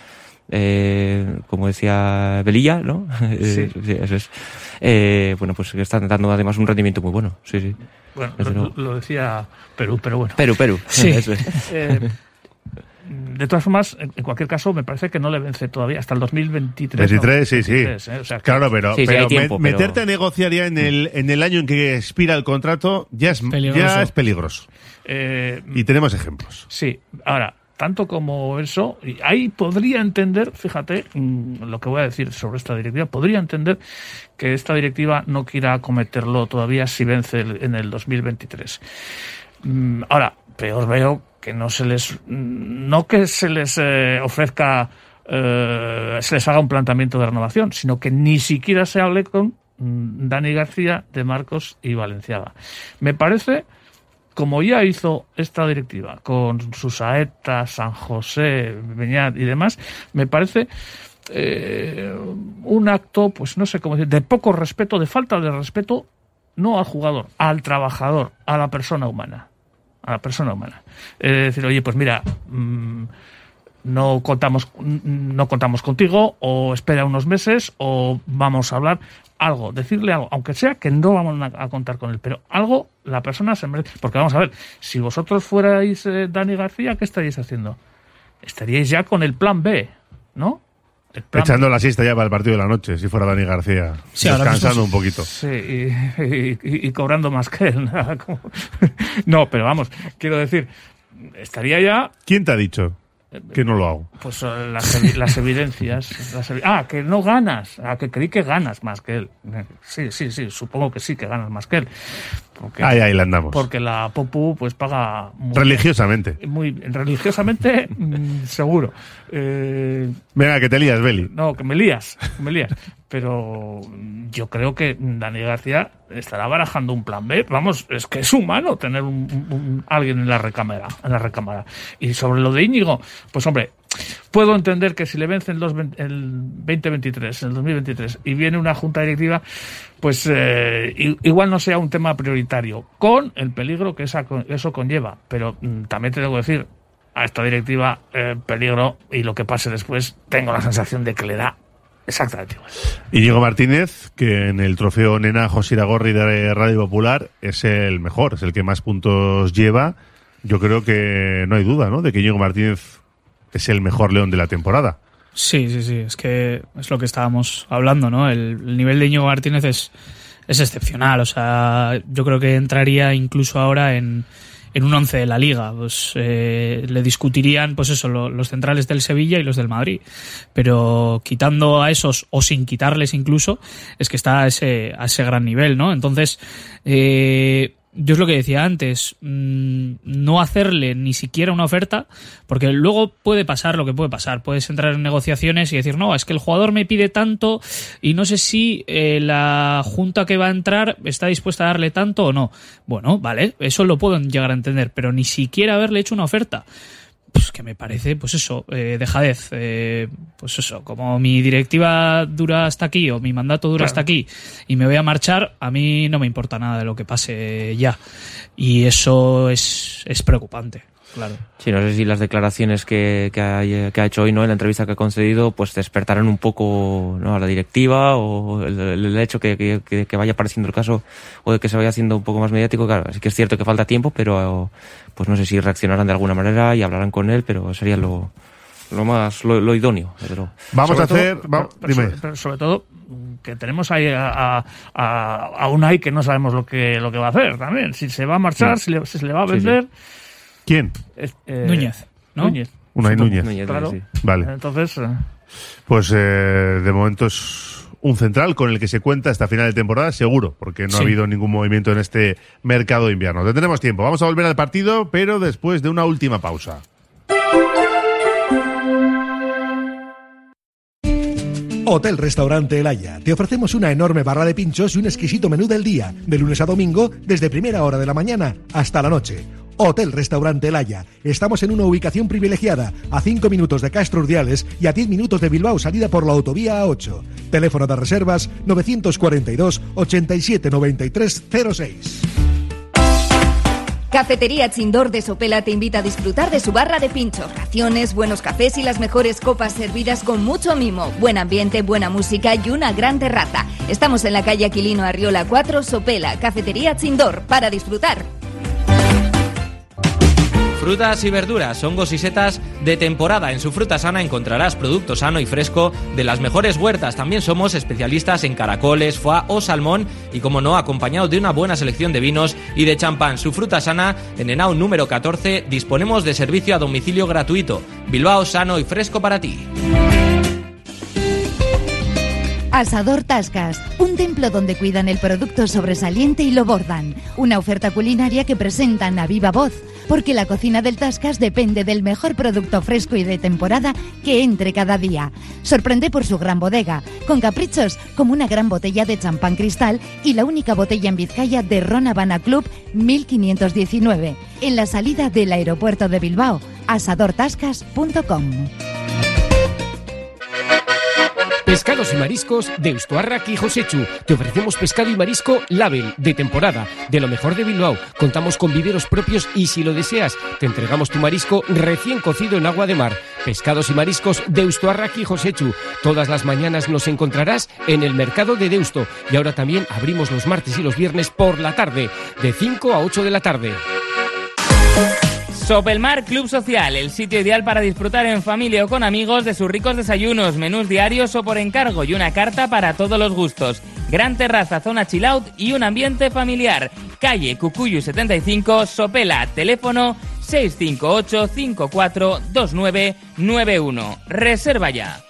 Velilla, ¿no? Sí. Sí, eso es. Bueno, pues que están dando además un rendimiento muy bueno. Sí. Bueno, lo decía Perú, pero bueno. Perú. Sí. Eso es. De todas formas, en cualquier caso, me parece que no le vence todavía hasta el 2023. 23, sí. 23, o sea, claro, pero tiempo, meterte a negociar ya en el año en que expira el contrato ya es peligroso. Y tenemos ejemplos. Sí, ahora, tanto como eso, y ahí podría entender, fíjate, lo que voy a decir sobre esta directiva, podría entender que esta directiva no quiera acometerlo todavía si vence en el 2023. Ahora, peor veo que no se les ofrezca, se les haga un planteamiento de renovación, sino que ni siquiera se hable con Dani García, De Marcos y Valenciaga. Me parece, como ya hizo esta directiva con Susaeta, San José, Beñat y demás, me parece un acto, pues no sé cómo decir, de poco respeto, de falta de respeto, no al jugador, al trabajador, a la persona humana. Decir, oye, pues mira, no contamos contigo, o espera unos meses, o vamos a hablar algo, decirle algo, aunque sea que no vamos a contar con él, pero algo la persona se merece. Porque vamos a ver, si vosotros fuerais Dani García, ¿qué estaríais haciendo? Estaríais ya con el plan B, ¿no? Echando la siesta ya para el partido de la noche, si fuera Dani García. Sí, descansando un poquito. Sí, y cobrando más que él. No, pero vamos, quiero decir, estaría ya... ¿Quién te ha dicho que no lo hago? Pues las evidencias. Que no ganas. Que creí que ganas más que él. Sí, supongo que sí, que ganas más que él. Porque, ahí la andamos. Porque la Popu pues paga... religiosamente. Muy religiosamente, seguro. Venga, que te lías, Beli. No, que me lías. Pero yo creo que Dani García estará barajando un plan B. Vamos, es que es humano tener alguien en la recámara. Y sobre lo de Íñigo, pues hombre, puedo entender que si le vence el 2023, el 2023, y viene una junta directiva, pues igual no sea un tema prioritario, con el peligro que eso conlleva. Pero también te debo decir, a esta directiva, peligro, y lo que pase después, tengo la sensación de que le da exactamente igual. Íñigo Martínez, que en el trofeo Nena José Iragorri de Radio Popular es el mejor, es el que más puntos lleva. Yo creo que no hay duda, ¿no?, de que Íñigo Martínez es el mejor León de la temporada. Sí, es que es lo que estábamos hablando, ¿no? El nivel de Íñigo Martínez es excepcional, o sea, yo creo que entraría incluso ahora en un 11 de la Liga, pues le discutirían, pues eso, los centrales del Sevilla y los del Madrid, pero quitando a esos o sin quitarles incluso, es que está a ese gran nivel, ¿no? Entonces, yo es lo que decía antes, no hacerle ni siquiera una oferta, porque luego puede pasar lo que puede pasar. Puedes entrar en negociaciones y decir, no, es que el jugador me pide tanto y no sé si la junta que va a entrar está dispuesta a darle tanto o no. Bueno, vale, eso lo puedo llegar a entender, pero ni siquiera haberle hecho una oferta. Pues que me parece, pues eso, dejadez. Pues eso, como mi directiva dura hasta aquí o mi mandato dura hasta aquí y me voy a marchar, a mí no me importa nada de lo que pase ya. Y eso es preocupante, claro. Sí, no sé si las declaraciones que ha hecho hoy, ¿no?, en la entrevista que ha concedido, pues despertarán un poco, ¿no?, a la directiva, o el hecho que vaya apareciendo el caso o de que se vaya haciendo un poco más mediático. Claro, sí que es cierto que falta tiempo, pero pues no sé si reaccionarán de alguna manera y hablarán con él, pero sería lo idóneo. Pero vamos a hacer... Pero sobre todo que tenemos ahí a Unai, que no sabemos lo que va a hacer también. Si se va a marchar, si se le va a vender... Sí. ¿Quién? Núñez, ¿no? Núñez. Unai Núñez. Claro. Sí. Vale. Entonces... Pues de momento es un central con el que se cuenta esta final de temporada, seguro, porque no ha habido ningún movimiento en este mercado de invierno. Tendremos tiempo. Vamos a volver al partido, pero después de una última pausa. Hotel Restaurante El Haya. Te ofrecemos una enorme barra de pinchos y un exquisito menú del día, de lunes a domingo, desde primera hora de la mañana hasta la noche. Hotel Restaurante El Haya. Estamos en una ubicación privilegiada, a 5 minutos de Castro Urdiales y a 10 minutos de Bilbao, salida por la autovía A8. Teléfono de reservas 942 87 93 06. Cafetería Chindor de Sopela te invita a disfrutar de su barra de pinchos, raciones, buenos cafés y las mejores copas servidas con mucho mimo, buen ambiente, buena música y una gran terraza. Estamos en la calle Aquilino Arriola 4, Sopela. Cafetería Chindor, para disfrutar. Frutas y verduras, hongos y setas de temporada. En su Fruta Sana encontrarás producto sano y fresco de las mejores huertas. También somos especialistas en caracoles, foie o salmón y, como no, acompañado de una buena selección de vinos y de champán. Su Fruta Sana, en Henao número 14, disponemos de servicio a domicilio gratuito. Bilbao, sano y fresco para ti. Asador Tascas, un templo donde cuidan el producto sobresaliente y lo bordan. Una oferta culinaria que presentan a viva voz, porque la cocina del Tascas depende del mejor producto fresco y de temporada que entre cada día. Sorprende por su gran bodega, con caprichos como una gran botella de champán cristal y la única botella en Vizcaya de Ron Habana Club 1519, en la salida del aeropuerto de Bilbao, asadortascas.com. Pescados y mariscos de Ustuarrak y Josechu. Te ofrecemos pescado y marisco Label, de temporada, de lo mejor de Bilbao. Contamos con viveros propios y, si lo deseas, te entregamos tu marisco recién cocido en agua de mar. Pescados y mariscos de Ustuarrak y Josechu. Todas las mañanas nos encontrarás en el mercado de Deusto. Y ahora también abrimos los martes y los viernes por la tarde, de 5 a 8 de la tarde. Sopelmar Club Social, el sitio ideal para disfrutar en familia o con amigos de sus ricos desayunos, menús diarios o por encargo y una carta para todos los gustos. Gran terraza, zona chill out y un ambiente familiar. Calle Cucuyu 75, Sopela. Teléfono 658 54 2991. Reserva ya.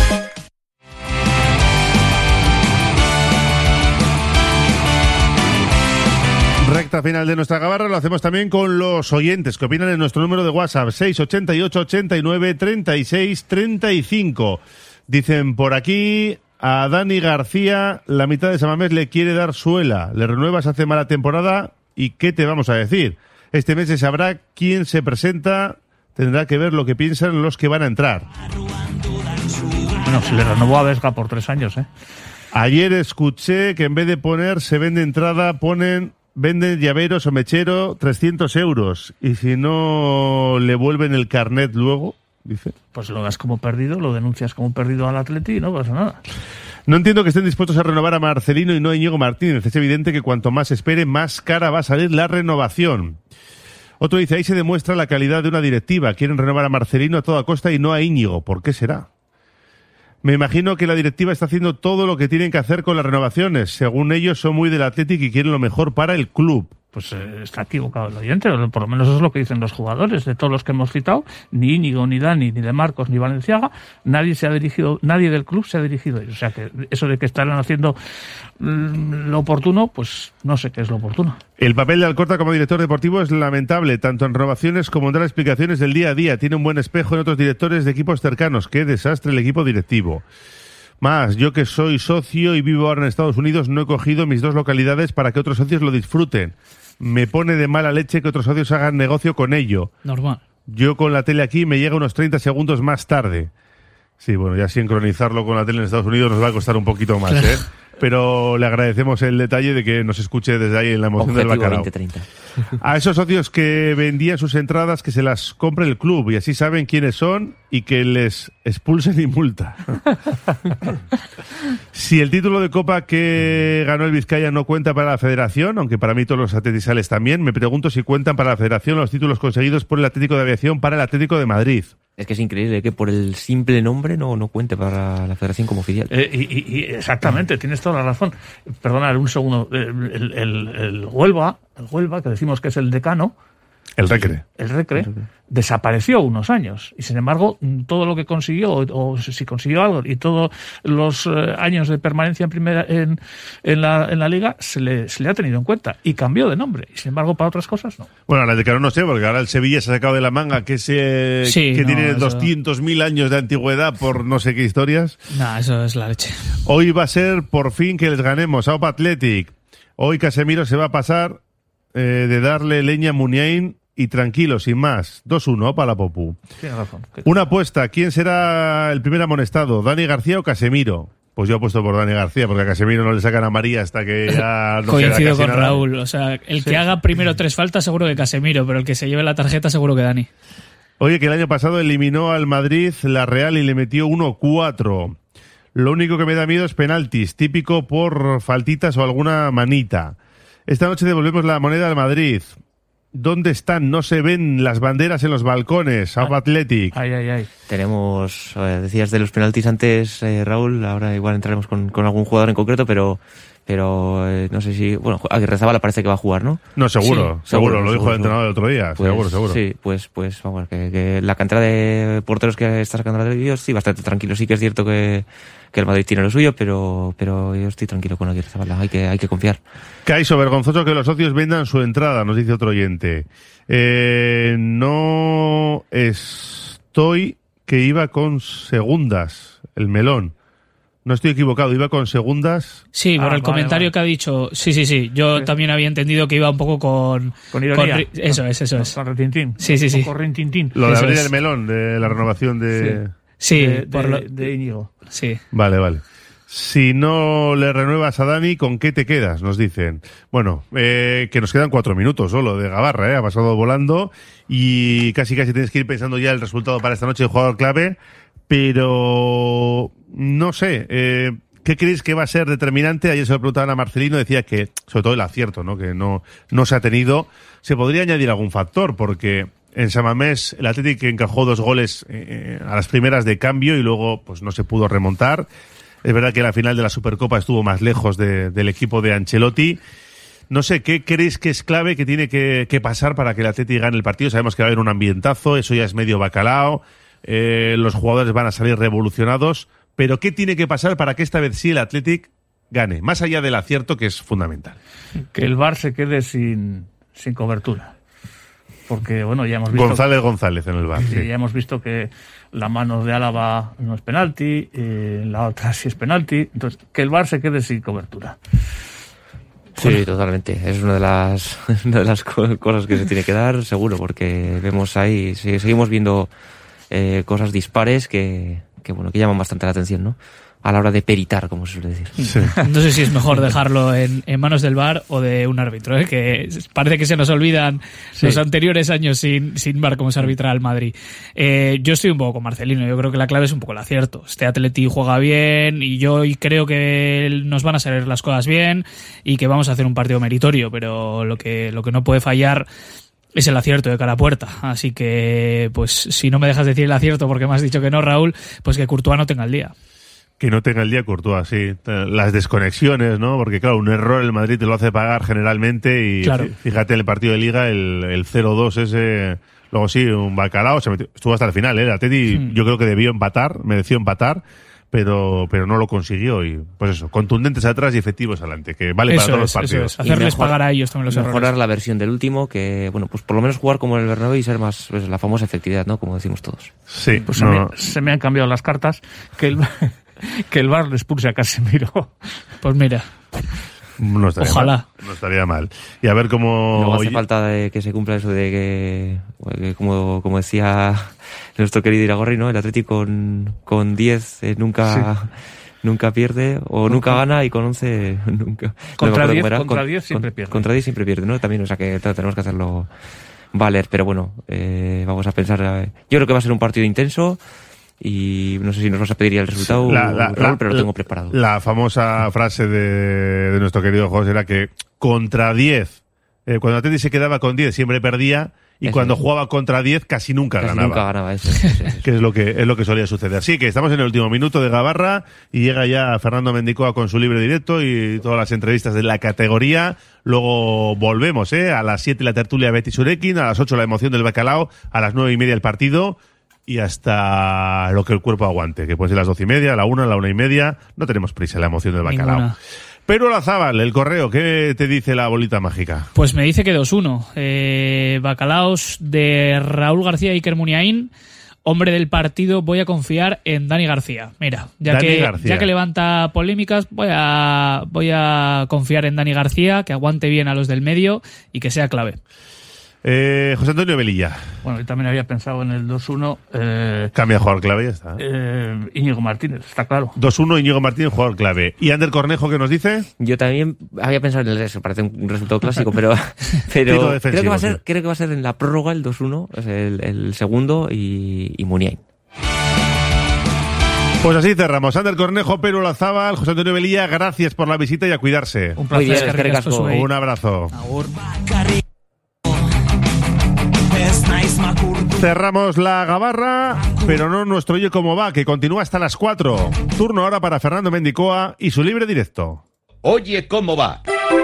Recta final de nuestra gabarra, lo hacemos también con los oyentes que opinan en nuestro número de WhatsApp, 688 89 36 35. Dicen por aquí, a Dani García, la mitad de Samamés le quiere dar suela. Le renuevas, hace mala temporada, ¿y qué te vamos a decir? Este mes se sabrá quién se presenta, tendrá que ver lo que piensan los que van a entrar. Bueno, se le renovó a Vesga por 3 años, ¿eh? Ayer escuché que en vez de poner se vende entrada, venden llaveros o mechero 300 euros. Y si no le vuelven el carnet luego, dice. Pues lo das como perdido, lo denuncias como perdido al Atleti y no pasa nada. No entiendo que estén dispuestos a renovar a Marcelino y no a Íñigo Martínez. Es evidente que cuanto más espere, más cara va a salir la renovación. Otro dice, ahí se demuestra la calidad de una directiva. Quieren renovar a Marcelino a toda costa y no a Íñigo. ¿Por qué será? Me imagino que la directiva está haciendo todo lo que tienen que hacer con las renovaciones. Según ellos, son muy del Athletic y quieren lo mejor para el club. Pues está equivocado el oyente, por lo menos eso es lo que dicen los jugadores. De todos los que hemos citado, ni Íñigo, ni Dani, ni De Marcos, ni Valenciaga, nadie del club se ha dirigido a ellos. O sea, que eso de que estarán haciendo lo oportuno, pues no sé qué es lo oportuno. El papel de Alcorta como director deportivo es lamentable, tanto en renovaciones como en dar explicaciones del día a día. Tiene un buen espejo en otros directores de equipos cercanos. Qué desastre el equipo directivo. Más, yo que soy socio y vivo ahora en Estados Unidos, no he cogido mis 2 localidades para que otros socios lo disfruten. Me pone de mala leche que otros socios hagan negocio con ello. Normal. Yo con la tele aquí me llega unos 30 segundos más tarde. Sí, bueno, ya sincronizarlo con la tele en Estados Unidos nos va a costar un poquito más, ¿eh? Pero le agradecemos el detalle de que nos escuche desde ahí en la emoción Objetivo del bacalao. 2030. A esos socios que vendían sus entradas, que se las compre el club y así saben quiénes son y que les expulsen y multa. Si el título de Copa que ganó el Vizcaya no cuenta para la Federación, aunque para mí todos los atletisales también, me pregunto si cuentan para la Federación los títulos conseguidos por el Atlético de Aviación para el Atlético de Madrid. Es que es increíble que por el simple nombre no cuente para la Federación como oficial. Y exactamente, tienes toda la razón. Perdona un segundo. El Huelva, que decimos que es el decano, El Recre, desapareció unos años. Y sin embargo, todo lo que consiguió, o si consiguió algo, y todos los años de permanencia en la liga, se le ha tenido en cuenta. Y cambió de nombre. Y sin embargo, para otras cosas, no. Bueno, ahora el decano no sé, porque ahora el Sevilla se ha sacado de la manga que tiene 200.000 años de antigüedad por no sé qué historias. Nah, eso es la leche. Hoy va a ser por fin que les ganemos a Opa Athletic. Hoy Casemiro se va a pasar de darle leña a Muniain y tranquilo, sin más. 2-1, para la Popu. Tienes razón. Una apuesta. ¿Quién será el primer amonestado? ¿Dani García o Casemiro? Pues yo apuesto por Dani García, porque a Casemiro no le sacan a María hasta que ya no coincido queda casi con nada. Raúl. O sea, el que haga primero 3 faltas seguro que Casemiro, pero el que se lleve la tarjeta seguro que Dani. Oye, que el año pasado eliminó al Madrid la Real y le metió 1-4. Lo único que me da miedo es penaltis, típico por faltitas o alguna manita. Esta noche devolvemos la moneda al Madrid. ¿Dónde están? No se ven las banderas en los balcones. Opa Athletic. Ay. Tenemos, decías de los penaltis antes, Raúl, ahora igual entraremos con algún jugador en concreto, pero no sé si... Bueno, Aguirrezabala parece que va a jugar, ¿no? No, seguro. Sí, Lo dijo el entrenador el otro día. Pues, seguro. Sí, pues vamos, que la cantidad de porteros que está sacando la televisión, sí, bastante tranquilo. Sí que es cierto que el Madrid tiene lo suyo, pero yo estoy tranquilo con Aguirrezabala. Hay que confiar. Caiso, vergonzoso que los socios vendan su entrada, nos dice otro oyente. No estoy que iba con segundas, el melón. No estoy equivocado, iba con segundas. Sí, por el comentario que ha dicho. Sí. Yo también había entendido que iba un poco con ironía. Eso es. Con retintín. Sí. Con rintintín. Lo de Eso abrir es. el melón, de la renovación de... Sí, de Íñigo. Sí. Vale. Si no le renuevas a Dani, ¿con qué te quedas? Nos dicen. Bueno, que nos quedan 4 minutos solo de Gabarra, ha pasado volando y casi tienes que ir pensando ya el resultado para esta noche de jugador clave, pero no sé, ¿qué creéis que va a ser determinante? Ayer se lo preguntaban a Marcelino, decía que, sobre todo el acierto, ¿no? Que no se ha tenido. Se podría añadir algún factor, porque en San Mamés el Athletic encajó 2 goles a las primeras de cambio y luego pues no se pudo remontar. Es verdad que la final de la Supercopa estuvo más lejos del equipo de Ancelotti. No sé, ¿qué creéis que es clave, que tiene que pasar para que el Athletic gane el partido? Sabemos que va a haber un ambientazo, eso ya es medio bacalao, los jugadores van a salir revolucionados, pero ¿qué tiene que pasar para que esta vez sí el Athletic gane? Más allá del acierto, que es fundamental. Que el VAR se quede sin cobertura. Porque, bueno, ya hemos visto... González en el VAR. Sí, ya hemos visto que la mano de Álava no es penalti, la otra sí es penalti. Entonces, que el VAR se quede sin cobertura. Sí, totalmente. Es una de las cosas que se tiene que dar, seguro, porque vemos ahí, seguimos viendo cosas dispares que llaman bastante la atención, ¿no? A la hora de peritar, como se suele decir. Sí. No sé si es mejor dejarlo en manos del VAR o de un árbitro, que parece que se nos olvidan los anteriores años sin VAR como se arbitra el Madrid. Yo estoy un poco con Marcelino, yo creo que la clave es un poco el acierto. Este Atleti juega bien y yo creo que nos van a salir las cosas bien y que vamos a hacer un partido meritorio, pero lo que no puede fallar es el acierto de cara a puerta. Así que, pues, si no me dejas decir el acierto porque me has dicho que no, Raúl, pues que Courtois no tenga el día. que no tenga el día Courtois, sí. Las desconexiones, ¿no? Porque claro, un error el Madrid te lo hace pagar generalmente y claro. Fíjate en el partido de Liga, el 0-2 ese, luego sí, un bacalao, estuvo hasta el final, El Atleti yo creo que mereció empatar, pero no lo consiguió y pues eso, contundentes atrás y efectivos adelante, que vale para todos los partidos. Eso es. Hacerles pagar a ellos también los errores. Mejorar la versión del último, que bueno, pues por lo menos jugar como en el Bernabéu y ser más, pues, la famosa efectividad, ¿no? Como decimos todos. Sí, pues se me han cambiado las cartas, que el VAR le expulse a Casemiro. Pues mira. No estaría Ojalá. Mal, no estaría mal. Y a ver cómo... No hace falta que se cumpla eso de que como decía nuestro querido Iragorri, ¿no? El Atlético con 10 nunca pierde, o nunca gana, y con 11 nunca. Contra 10 siempre pierde. Contra 10 siempre pierde, ¿no? También, o sea que tenemos que hacerlo valer. Pero bueno, vamos a pensar... yo creo que va a ser un partido intenso. Y no sé si nos vas a pedir ya el resultado, Raúl, pero lo tengo preparado. La famosa frase de nuestro querido José era que contra 10, cuando Atleti se quedaba con 10 siempre perdía, y cuando jugaba contra 10 casi nunca ganaba. Nunca ganaba, eso. Que es lo que solía suceder. Así que estamos en el último minuto de Gabarra y llega ya Fernando Mendicoa con su libre directo y todas las entrevistas de la categoría. Luego volvemos, a las 7 la tertulia Betis Urekin, a las 8 la emoción del bacalao, a las 9:30 el partido. Y hasta lo que el cuerpo aguante, que puede ser las 12:30, la 1, la 1:30. No tenemos prisa, la emoción del bacalao. Ninguna. Pero Olazábal, el correo, ¿qué te dice la bolita mágica? Pues me dice que 2-1. Bacalaos de Raúl García y Iker Muniain. Hombre del partido, voy a confiar en Dani García. Mira, ya que levanta polémicas, voy a confiar en Dani García, que aguante bien a los del medio y que sea clave. José Antonio Velilla. Bueno, yo también había pensado en el 2-1. Cambia jugador clave, ya está. Íñigo Martínez, está claro. 2-1, Íñigo Martínez, jugador clave. ¿Y Ander Cornejo qué nos dice? Yo también había pensado en eso, parece un resultado clásico, pero creo que va a ser en la prórroga el 2-1, es el segundo, y Muniain. Pues así cerramos. Ander Cornejo, Pedro Olazábal, José Antonio Velilla, gracias por la visita y a cuidarse. Un placer. Un abrazo. Agur. Cerramos la Gabarra, pero no nuestro Oye Cómo Va, que continúa hasta las 4. Turno ahora para Fernando Mendicoa y su libre directo. Oye Cómo Va.